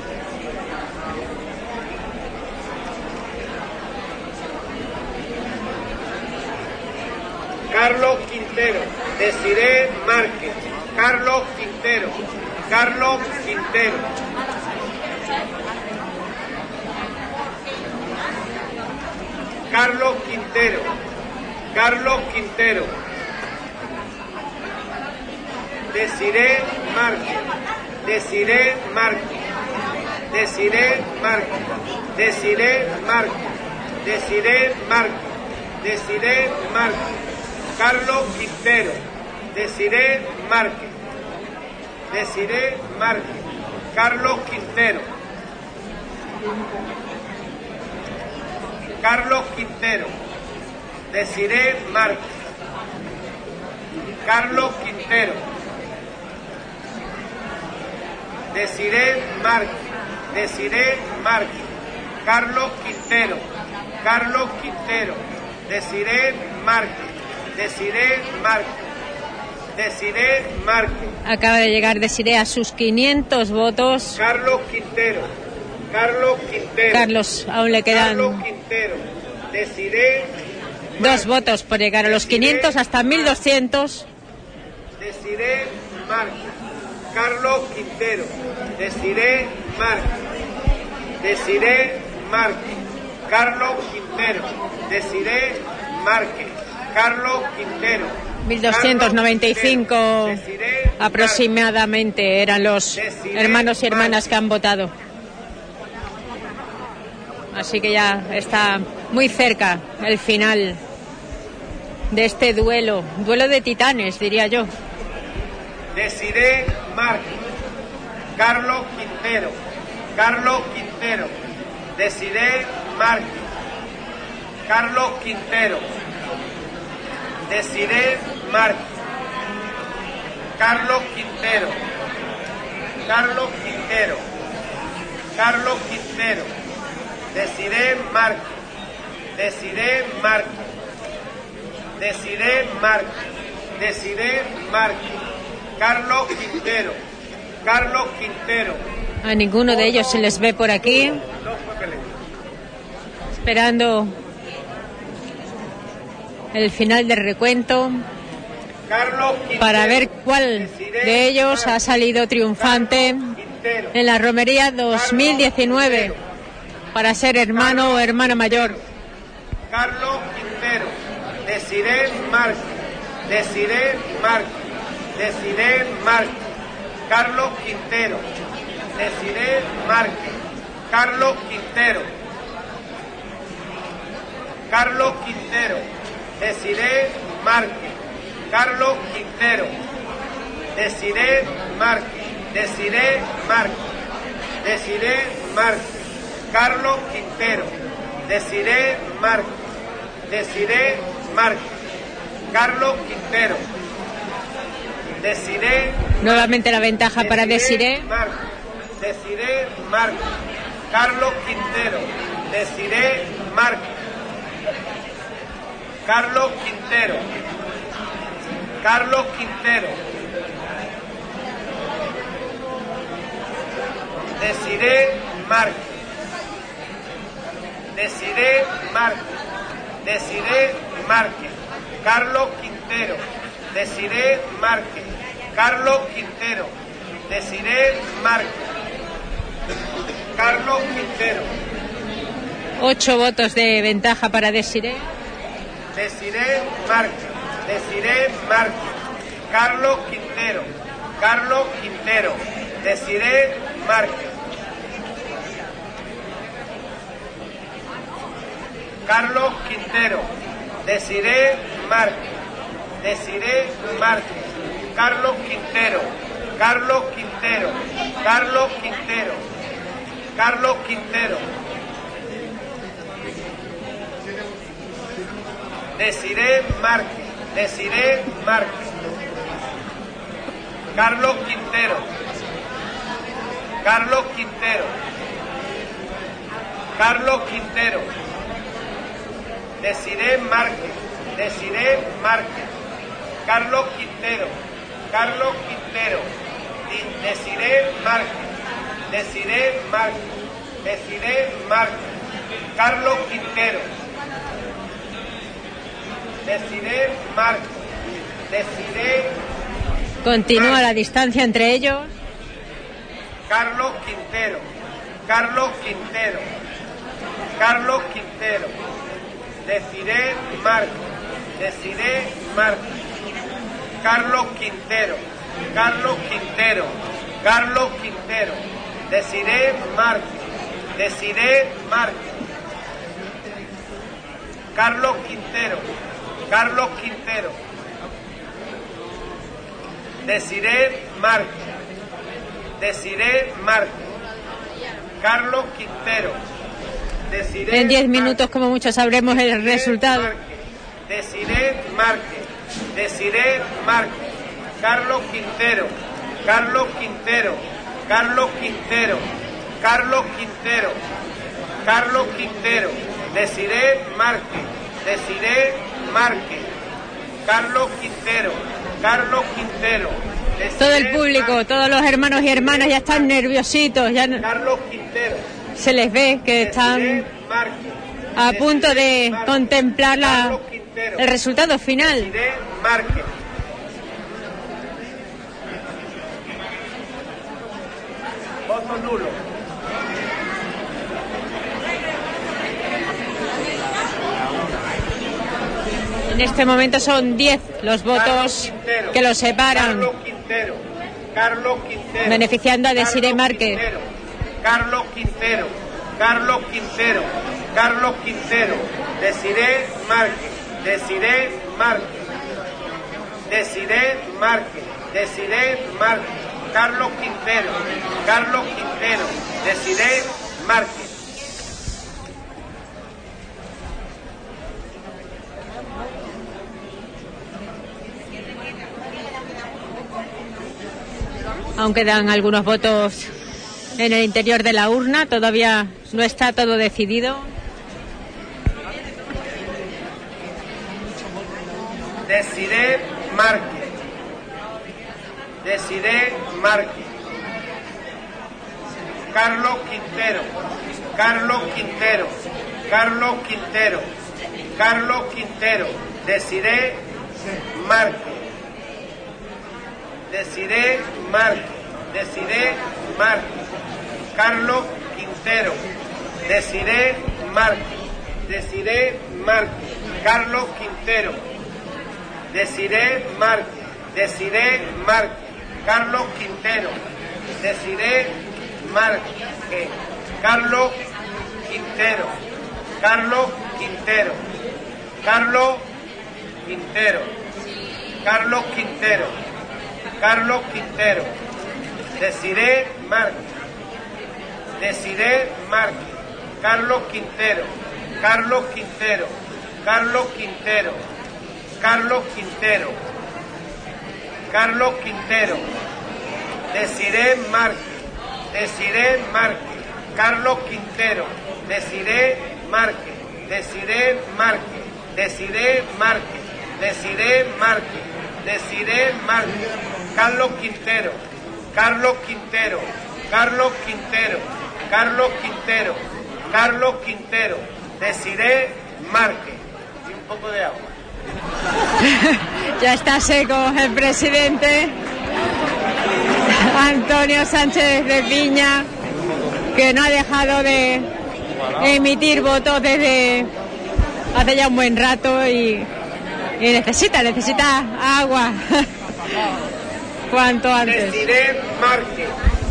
Carlos Quintero. Desiré Márquez. Carlos Quintero. Carlos Quintero. Carlos Quintero. Carlos Quintero. Desiré Márquez. Desiré Márquez. Desiré Márquez. Desiré Márquez. Desiré Márquez. Desiré Márquez. Carlos Quintero. Desiré Márquez. Desiré Márquez. Carlos Quintero. Carlos Quintero. Desiré Márquez. Carlos Quintero. Desiré Márquez. Desiré Márquez. Carlos Quintero. Carlos Quintero. Desiré Márquez. Desiré Márquez. Desiré Márquez. Acaba de llegar Desiré a sus quinientos votos. Carlos Quintero. Carlos Quintero. Carlos, aún le quedan Carlos Quintero. Desiré dos votos por llegar a los quinientos hasta mil doscientos. Desiré Márquez. Carlos Quintero. Desiré Márquez. Desiré Márquez. Carlos Quintero. Desiré Márquez. Carlos Quintero. mil doscientos noventa y cinco aproximadamente eran los hermanos y hermanas que han votado. Así que ya está muy cerca el final de este duelo, duelo de titanes, diría yo. Desiré Márquez. Carlos Quintero. Carlos Quintero. Desiré Márquez. Carlos Quintero. Desiré Márquez. Carlos Quintero. Carlos Quintero. Carlos Quintero. Desiré Márquez. Desiré Márquez. Desiré Márquez. Desiré Márquez. Carlos Quintero. Carlos Quintero. A ninguno de ellos se les ve por aquí, esperando el final del recuento para ver cuál de ellos ha salido triunfante en la romería dos mil diecinueve para ser hermano o hermana mayor. Carlos Quintero. Desiré Márquez. Desiré Márquez. Desiré Márquez. Carlos Quintero. Desiré Márquez. Carlos Quintero. Carlos Quintero. Desiré Márquez. Carlos Quintero. Desiré Márquez. Desiré Márquez. Desiré Márquez. Carlos Quintero. Desiré Márquez. Desiré Márquez. Carlos Quintero. Desiré. Nuevamente la ventaja para Desiré. Márquez. Desiré Márquez. Carlos Quintero. Desiré Márquez. Carlos Quintero. Carlos Quintero. Desiré Márquez. Desiré Márquez. Desiré Márquez. Carlos Quintero. Desiré Márquez. Carlos Quintero. Desiré Márquez. Carlos Quintero. Ocho votos de ventaja para Desiré. Desiré Márquez. Desiré Márquez. Carlos Quintero. Carlos Quintero. Desiré Márquez. Carlos Quintero. Desiré Márquez. Desiré Márquez. Carlos Quintero. Carlos Quintero. Carlos Quintero. Carlos Quintero. Desiré Márquez. Desiré Márquez. Carlos Quintero. Carlos Quintero. Carlos Quintero. Desiré Márquez. Desiré Márquez. Carlos Quintero. Carlos Quintero. Desiré Márquez. Desiré Márquez. Desiré Márquez. Carlos Quintero. Desiré Márquez. Desiré. Continúa la distancia entre ellos. Carlos Quintero. Carlos Quintero. Carlos Quintero. Desiré Márquez. Desiré Márquez. Carlos Quintero. Carlos Quintero. Carlos Quintero. Desiré Márquez. Desiré Márquez. Carlos Quintero, Carlos Quintero, Desiré Márquez, Desiré Márquez, Carlos Quintero, Desiré En diez minutos como mucho sabremos el resultado. Desiré Márquez, Desiré Márquez, Carlos Quintero, Carlos Quintero, Carlos Quintero, Carlos Quintero, Carlos Quintero, Desiré Márquez, Desiré Márquez, Carlos Quintero, Carlos Quintero. Desiré Todo el público, todos los hermanos y hermanas ya están nerviositos, ya no- Carlos Quintero, se les ve que están Márquez, a punto de contemplar la- el resultado final. Desiré Márquez. Voto nulo. En este momento son diez los votos que los separan, Carlos Quintero, Carlos Quintero, beneficiando a Desiré Carlos Márquez. Quintero, Carlos Quintero, Carlos Quintero, Carlos Quintero, Desiré Márquez, Desiré Márquez, Desiré Márquez, Desiré Márquez, Carlos Quintero, Carlos Quintero, Desiré Márquez. Aún quedan algunos votos en el interior de la urna, todavía no está todo decidido. Desiré Márquez, Desiré Márquez, Carlos Quintero, Carlos Quintero, Carlos Quintero, Carlos Quintero, Desiré Márquez, Desiré Márquez, Desiré Márquez, Carlos Quintero, Desiré Márquez, Desiré Márquez, Carlos Quintero, Desiré Márquez, Desiré Márquez, Carlos Quintero, Desiré Márquez, Carlos Quintero, Carlos Quintero, Carlos Quintero, Carlos Quintero, Carlos Quintero, Desiré Márquez, Desiré Márquez, Carlos Quintero, Carlos Quintero, Carlos Quintero, Carlos Quintero, Carlos Quintero, Desiré Márquez, Desiré Márquez, Carlos Quintero, Desiré Márquez, Desiré Márquez, Desiré Márquez, Desiré Márquez, Desiré Márquez, Carlos Quintero, Carlos Quintero, Carlos Quintero, Carlos Quintero, Carlos Quintero, Desiré Márquez. Y un poco de agua. Ya está seco el presidente Antonio Sánchez de Piña, que no ha dejado de emitir votos desde hace ya un buen rato y, y necesita, necesita agua cuanto antes. Desiré Márquez,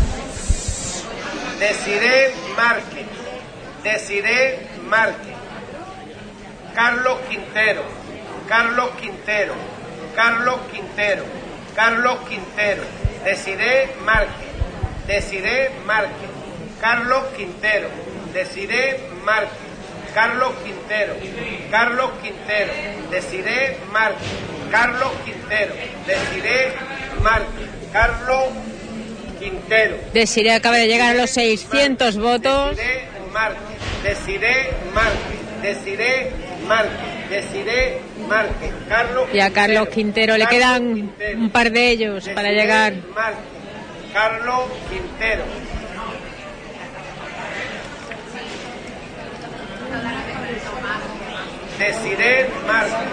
Desiré Márquez, Desiré Márquez, Carlos Quintero, Carlos Quintero, Carlos Quintero, Carlos Quintero, Desiré Márquez, Desiré Márquez, Carlos Quintero, Desiré Márquez, Carlos Quintero, Carlos Quintero, Desiré Márquez, Carlos Quintero, Desiré Márquez, Carlos Quintero. Desiré acaba de llegar a los seiscientos votos. Desiré Márquez, Desiré Márquez, Desiré Márquez, Desiré Márquez, Carlos Y a Carlos Quintero le quedan Quintero, un par de ellos para llegar. Márquez, Carlos Quintero. Desiré Márquez,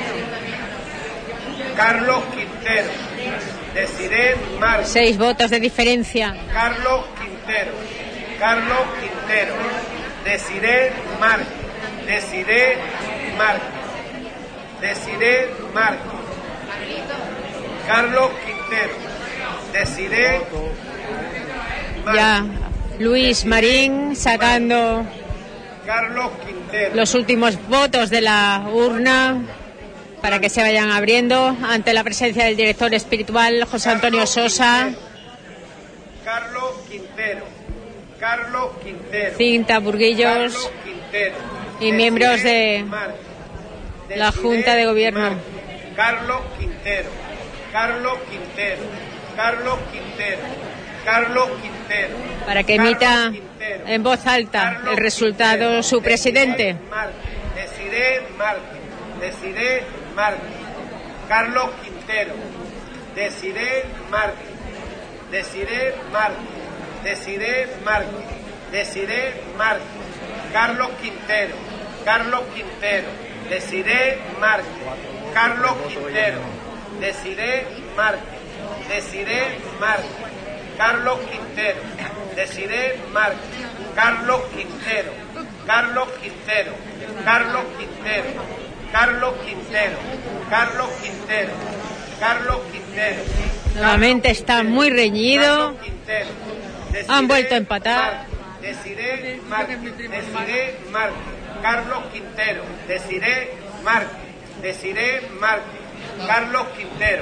Carlos Quintero, Desiré Márquez, Seis votos de diferencia. Carlos Quintero, Carlos Quintero, Desiré Márquez, Desiré Márquez, Desiré Márquez, Carlos Quintero, Desiré Ya Luis Marín sacando Carlos Quintero. Los últimos votos de la urna para que se vayan abriendo ante la presencia del director espiritual José Antonio Sosa. Carlos Quintero. Carlos Quintero. Cinta Burguillos. Carlos Quintero. Y miembros de la Junta de Gobierno. Carlos Quintero. Carlos Quintero. Carlos Quintero. Carlos Quintero. Para que emita en voz alta el resultado su presidente. Desiré Márquez. Desiré Márquez. Carlos Quintero. Desiré Márquez. Desiré Márquez. Desiré Márquez. Desiré Márquez. Carlos Quintero. Carlos Quintero. Desiré Márquez. Carlos Quintero. Desiré Márquez. Desiré Márquez. Carlos Quintero. Desiré Márquez. Carlos Quintero. Carlos Quintero. Carlos Quintero. Carlos Quintero. Carlos Quintero. Carlos Quintero. Nuevamente está muy reñido. Quintero. Han vuelto a empatar. Desiré Márquez. Desiré Márquez. Carlos Quintero. Desiré Márquez. Desiré Márquez. Carlos Quintero.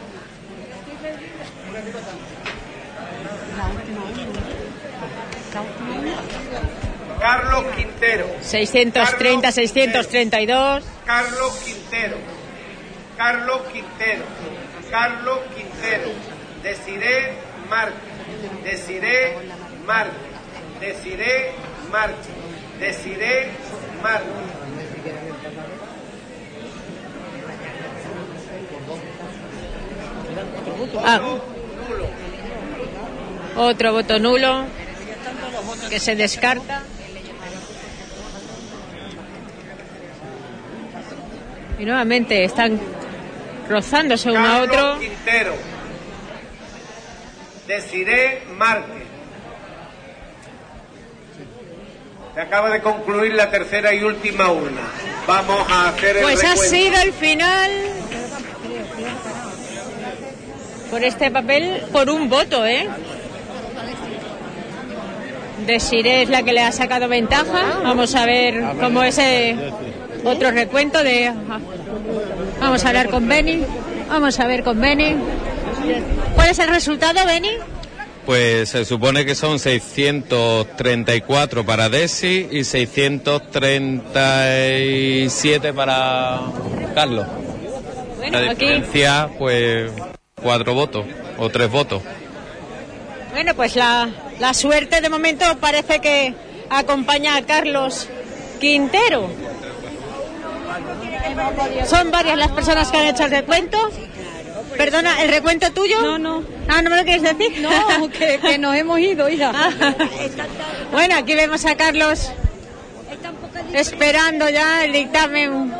Carlos Quintero. seiscientos treinta, seiscientos treinta y dos. Carlos Quintero. Carlos Quintero. Carlos Quintero. Desiré Márquez. Desiré Márquez. Desiré Márquez. Desiré Márquez. Ah. Otro voto nulo que se descarta. Y nuevamente están rozándose uno a otro. Carlos Quintero. Desiré Márquez. Se acaba de concluir la tercera y última urna. Vamos a hacer el Pues recuento. ha sido el final por este papel, por un voto, ¿eh? Desiré es la que le ha sacado ventaja. Vamos a ver cómo es el otro recuento de... Vamos a hablar con Beni. Vamos a ver con Beni. ¿Cuál es el resultado, Beni? Pues se supone que son seiscientos treinta y cuatro para Desi y seiscientos treinta y siete para Carlos. Bueno, La aquí... diferencia, pues, cuatro votos o tres votos. Bueno, pues la, la suerte de momento parece que acompaña a Carlos Quintero. Son varias las personas que han hecho el recuento. Perdona, ¿el recuento tuyo? No, no. Ah, ¿no me lo quieres decir? No, que, que nos hemos ido, hija. Ah. Bueno, aquí vemos a Carlos esperando ya el dictamen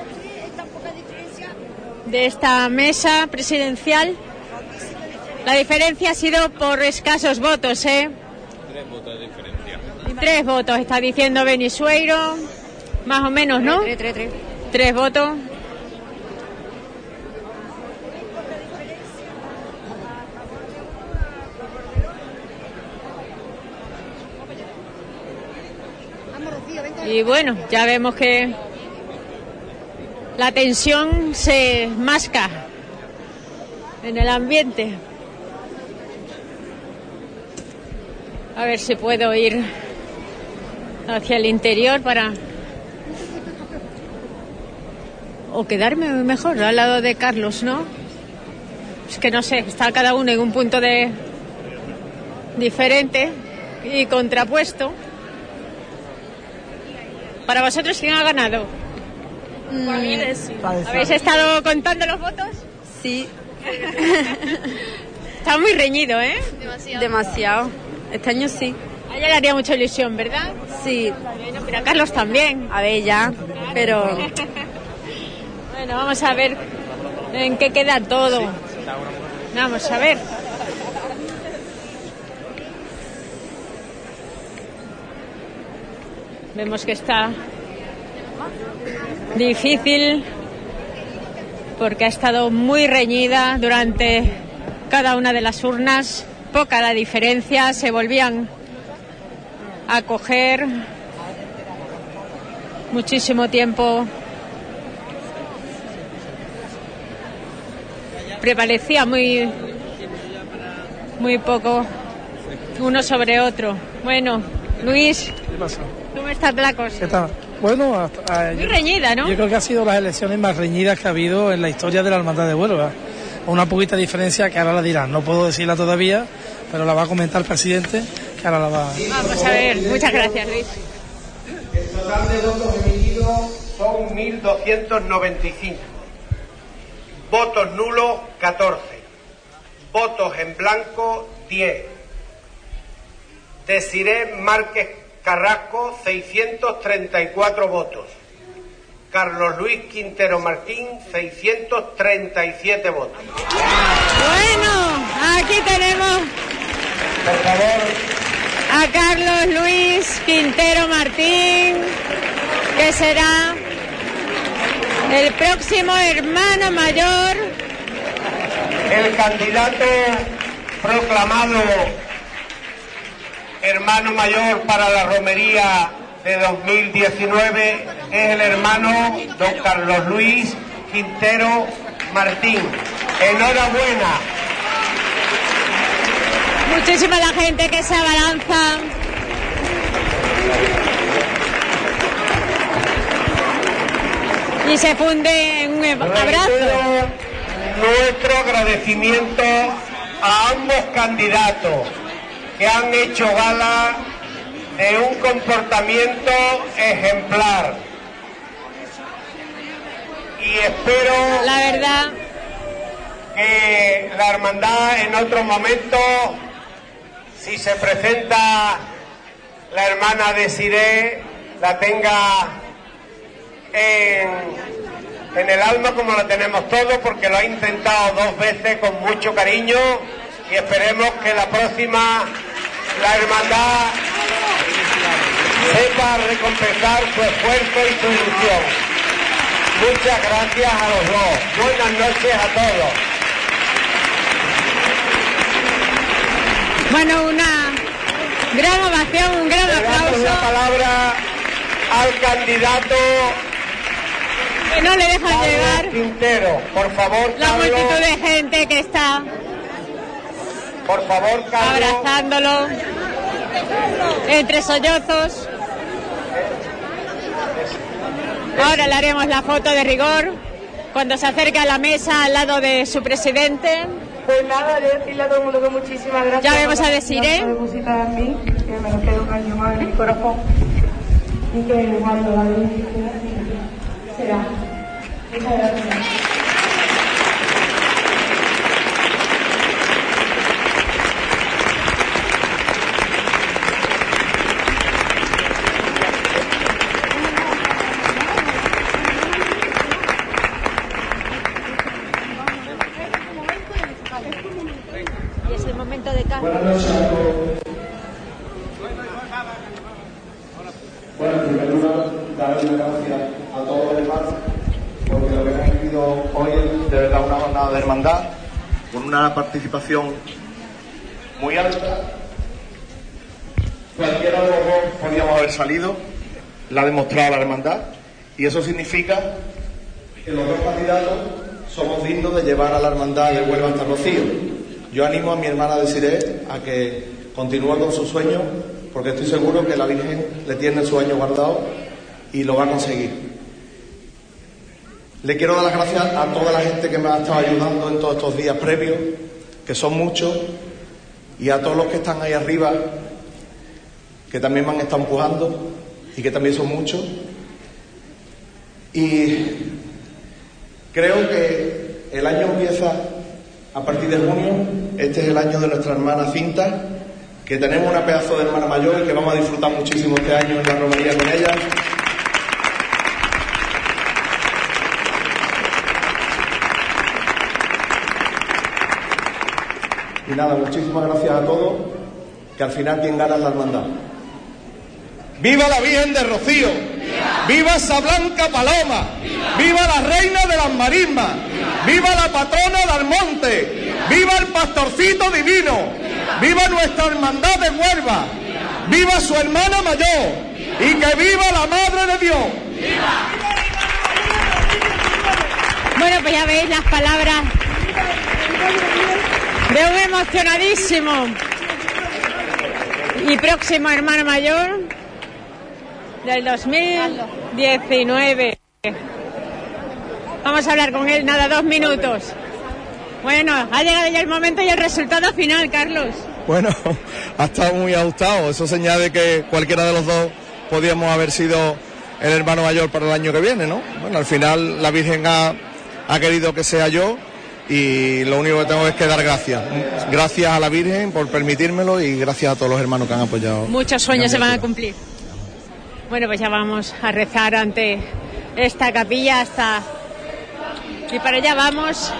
de esta mesa presidencial. La diferencia ha sido por escasos votos, ¿eh? Tres votos de diferencia. Tres votos, está diciendo Benisueiro. Más o menos, ¿no? Tres, tres, tres. Tres votos. Y bueno, ya vemos que la tensión se masca en el ambiente. A ver si puedo ir hacia el interior para... o quedarme mejor al lado de Carlos, ¿no? Es que no sé, está cada uno en un punto de diferente y contrapuesto. Para vosotros, ¿quién ha ganado? Para mí, sí. ¿Habéis estado contando los votos? Sí. Está muy reñido, ¿eh? Demasiado. Demasiado. Este año sí. A ella le haría mucha ilusión, ¿verdad? Sí. Bueno, pero a Carlos también. A ver, ya. Pero... Bueno, vamos a ver en qué queda todo. Vamos a ver. Vemos que está difícil porque ha estado muy reñida durante cada una de las urnas. Poca la diferencia, se volvían a coger. muchísimo tiempo prevalecía muy, muy poco uno sobre otro. Bueno, Luis, ¿qué pasa? ¿Cómo estás, Placos? ¿Qué tal? Bueno, hasta, eh, muy yo, reñida, ¿no? Yo creo que ha sido las elecciones más reñidas que ha habido en la historia de la Hermandad de Huelva. Una poquita diferencia que ahora la dirán, no puedo decirla todavía, pero la va a comentar el presidente, que ahora la va a... Vamos a ver, muchas gracias, Luis. El total de votos emitidos son mil doscientos noventa y cinco. Votos nulos, catorce. Votos en blanco, diez. Desiré Márquez Carrasco, seiscientos treinta y cuatro votos. Carlos Luis Quintero Martín, seiscientos treinta y siete votos. Bueno, aquí tenemos por favor a Carlos Luis Quintero Martín, que será el próximo hermano mayor. El candidato proclamado hermano mayor para la romería de dos mil diecinueve es el hermano don Carlos Luis Quintero Martín. Enhorabuena. Muchísima la gente que se abalanza. Y se funde en un abrazo. Nuestro agradecimiento a ambos candidatos que han hecho gala de un comportamiento ejemplar. Y espero, la verdad, que la hermandad en otro momento, si se presenta la hermana Desiré, la tenga en, en el alma como la tenemos todos, porque lo ha intentado dos veces con mucho cariño, y esperemos que la próxima la hermandad sepa recompensar su esfuerzo y su ilusión. Muchas gracias a los dos. Buenas noches a todos. Bueno, una gran ovación, un gran Le damos aplauso. la palabra al candidato que no le dejan Carlos llegar. Quintero. Por favor, La Carlos, multitud de gente que está por favor, Carlos, abrazándolo entre sollozos. Ahora le haremos la foto de rigor cuando se acerque a la mesa al lado de su presidente. Pues nada, yo decirle a todo el mundo que muchísimas gracias. Ya vemos a Desiré. Por depositar en mí, que me lo quedo un año más en mi corazón. Y que cuando la luz será. Muchas gracias. Y es el momento de cambio. Buenas noches a todos. Bueno, en primer lugar, darle las gracias a todos los demás, porque lo que hemos vivido hoy es de verdad una jornada de hermandad, con una participación muy alta. Cualquiera de los dos podíamos haber salido, la ha demostrado la hermandad, y eso significa que los dos candidatos somos dignos de llevar a la hermandad de Huelva hasta Rocío. Yo animo a mi hermana Desiré a que continúe con su sueño, porque estoy seguro que la Virgen le tiene el sueño guardado y lo va a conseguir. Le quiero dar las gracias a toda la gente que me ha estado ayudando en todos estos días previos, que son muchos, y a todos los que están ahí arriba, que también me han estado empujando y que también son muchos. Y creo que el año empieza a partir de junio. Este es el año de nuestra hermana Cinta, que tenemos una pedazo de hermana mayor y que vamos a disfrutar muchísimo este año en la romería con ella. Y nada, muchísimas gracias a todos, que al final quien gana es la hermandad. ¡Viva la Virgen de Rocío! ¡Viva, ¡Viva esa blanca paloma! ¡Viva, ¡Viva la reina de las marismas! ¡Viva, ¡Viva la patrona de Almonte! ¡Viva, ¡Viva el pastorcito divino! ¡Viva, ¡Viva nuestra hermandad de Huelva! ¡Viva, ¡Viva su hermana mayor! ¡Viva! ¡Y que viva la Madre de Dios! Bueno, pues ya veis las palabras de un emocionadísimo y próximo hermano mayor del dos mil diecinueve. Vamos a hablar con él, nada, dos minutos. Bueno, ha llegado ya el momento y el resultado final, Carlos. Bueno, ha estado muy ajustado. Eso señala de que cualquiera de los dos podíamos haber sido el hermano mayor para el año que viene, ¿no? Bueno, al final la Virgen ha, ha querido que sea yo y lo único que tengo es que dar gracias. Gracias a la Virgen por permitírmelo y gracias a todos los hermanos que han apoyado. Muchos sueños se van a cumplir. Bueno, pues ya vamos a rezar ante esta capilla hasta... Y para allá vamos.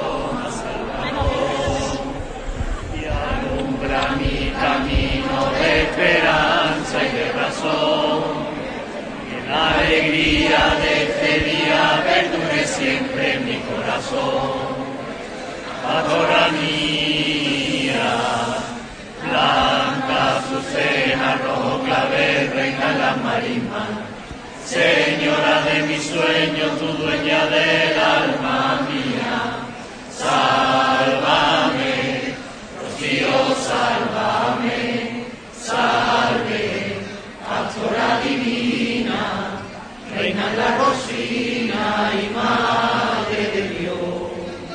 Mi camino de esperanza y de razón, que la alegría de este día perdure siempre en mi corazón. Pastora mía, blanca azucena, rojo clavel, reina de las marismas, señora de mis sueños, tu dueña del alma mía, sálvame. Dios, sálvame, salve, pastora divina, reina de la rosina y madre de Dios.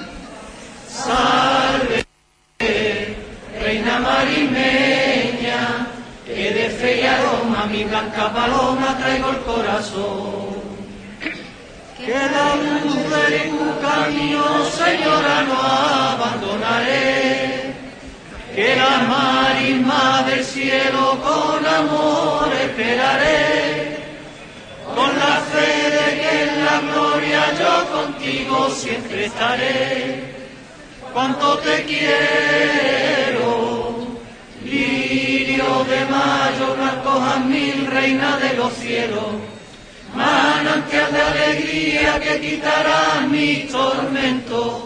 Salve, reina marimeña, que de fe y aroma mi blanca paloma traigo el corazón. Que la luz de tu camino, Señora, no abandonaré. Que la marisma del cielo con amor esperaré, con la fe de que en la gloria yo contigo siempre estaré. Cuánto te quiero, lirio de mayo, blanco jazmín, reina de los cielos, manantial de alegría que quitarás mis tormentos.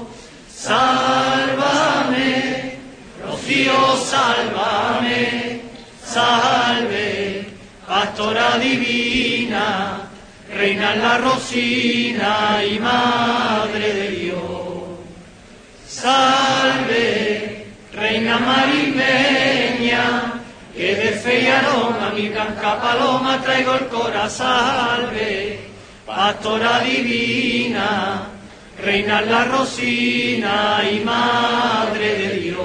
Sálvame, Rocío, sálvame, salve, pastora divina, reina en la rosina y madre de Dios. Salve, reina marimeña, que de fe y aroma mi blanca paloma traigo el corazón. Salve, pastora divina, reina en la rosina y madre de Dios.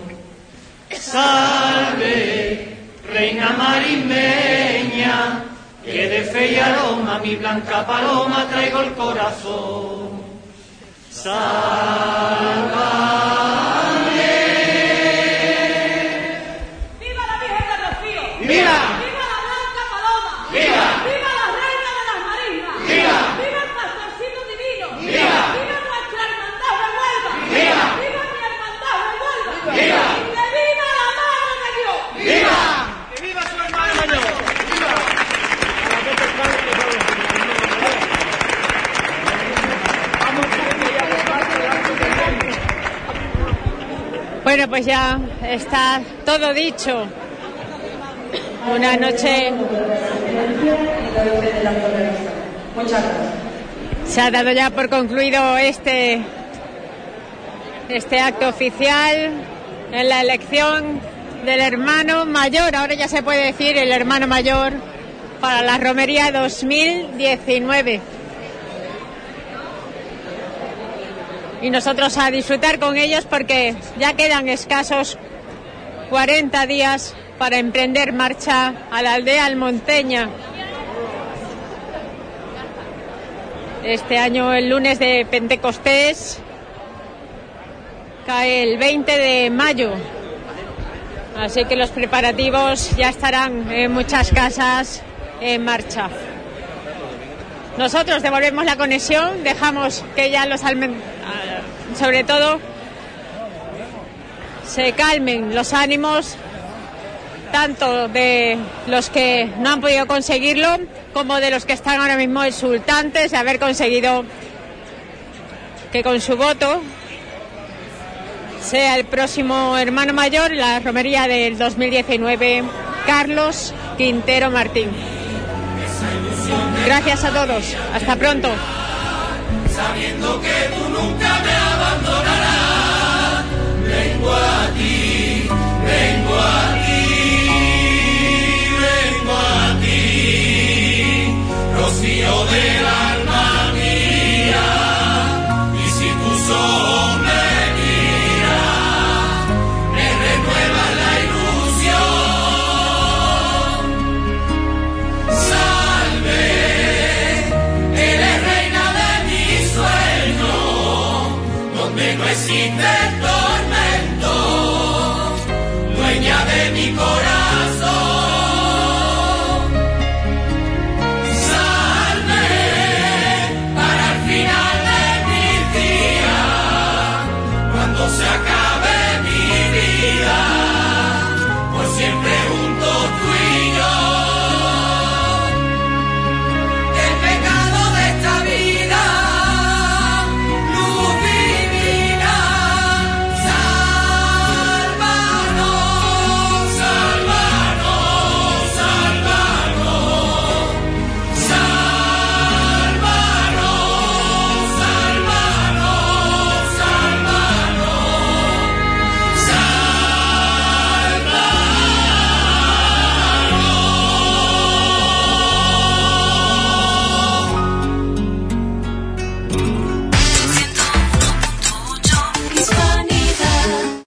Salve, reina marimeña, que de fe y aroma mi blanca paloma traigo el corazón. Sálvame. ¡Viva la Virgen de Rocío! ¡Viva! ¡Viva la blanca paloma! ¡Viva! ¡Viva la reina de las marismas! ¡Viva! ¡Viva el pastorcito divino! ¡Viva! ¡Viva nuestra hermandad de Huelva! ¡Viva! ¡Viva mi hermandad de Huelva! ¡Viva! ¡Viva! ¡Que viva su hermano mayor! ¡Viva! Bueno, pues ya está todo dicho. Una noche... Se ha dado ya por concluido este, este acto oficial en la elección del hermano mayor, ahora ya se puede decir el hermano mayor para la romería dos mil diecinueve. Y nosotros a disfrutar con ellos porque ya quedan escasos cuarenta días para emprender marcha a la aldea almonteña. Este año el lunes de Pentecostés cae el veinte de mayo. Así que los preparativos ya estarán en muchas casas en marcha. Nosotros devolvemos la conexión, dejamos que ya los almen... sobre todo se calmen los ánimos, tanto de los que no han podido conseguirlo como de los que están ahora mismo exultantes de haber conseguido que con su voto sea el próximo hermano mayor, la romería del dos mil diecinueve, Carlos Quintero Martín. Esa ilusión Gracias a todos. Hasta pronto. Sabiendo que tú nunca me abandonarás, vengo a ti.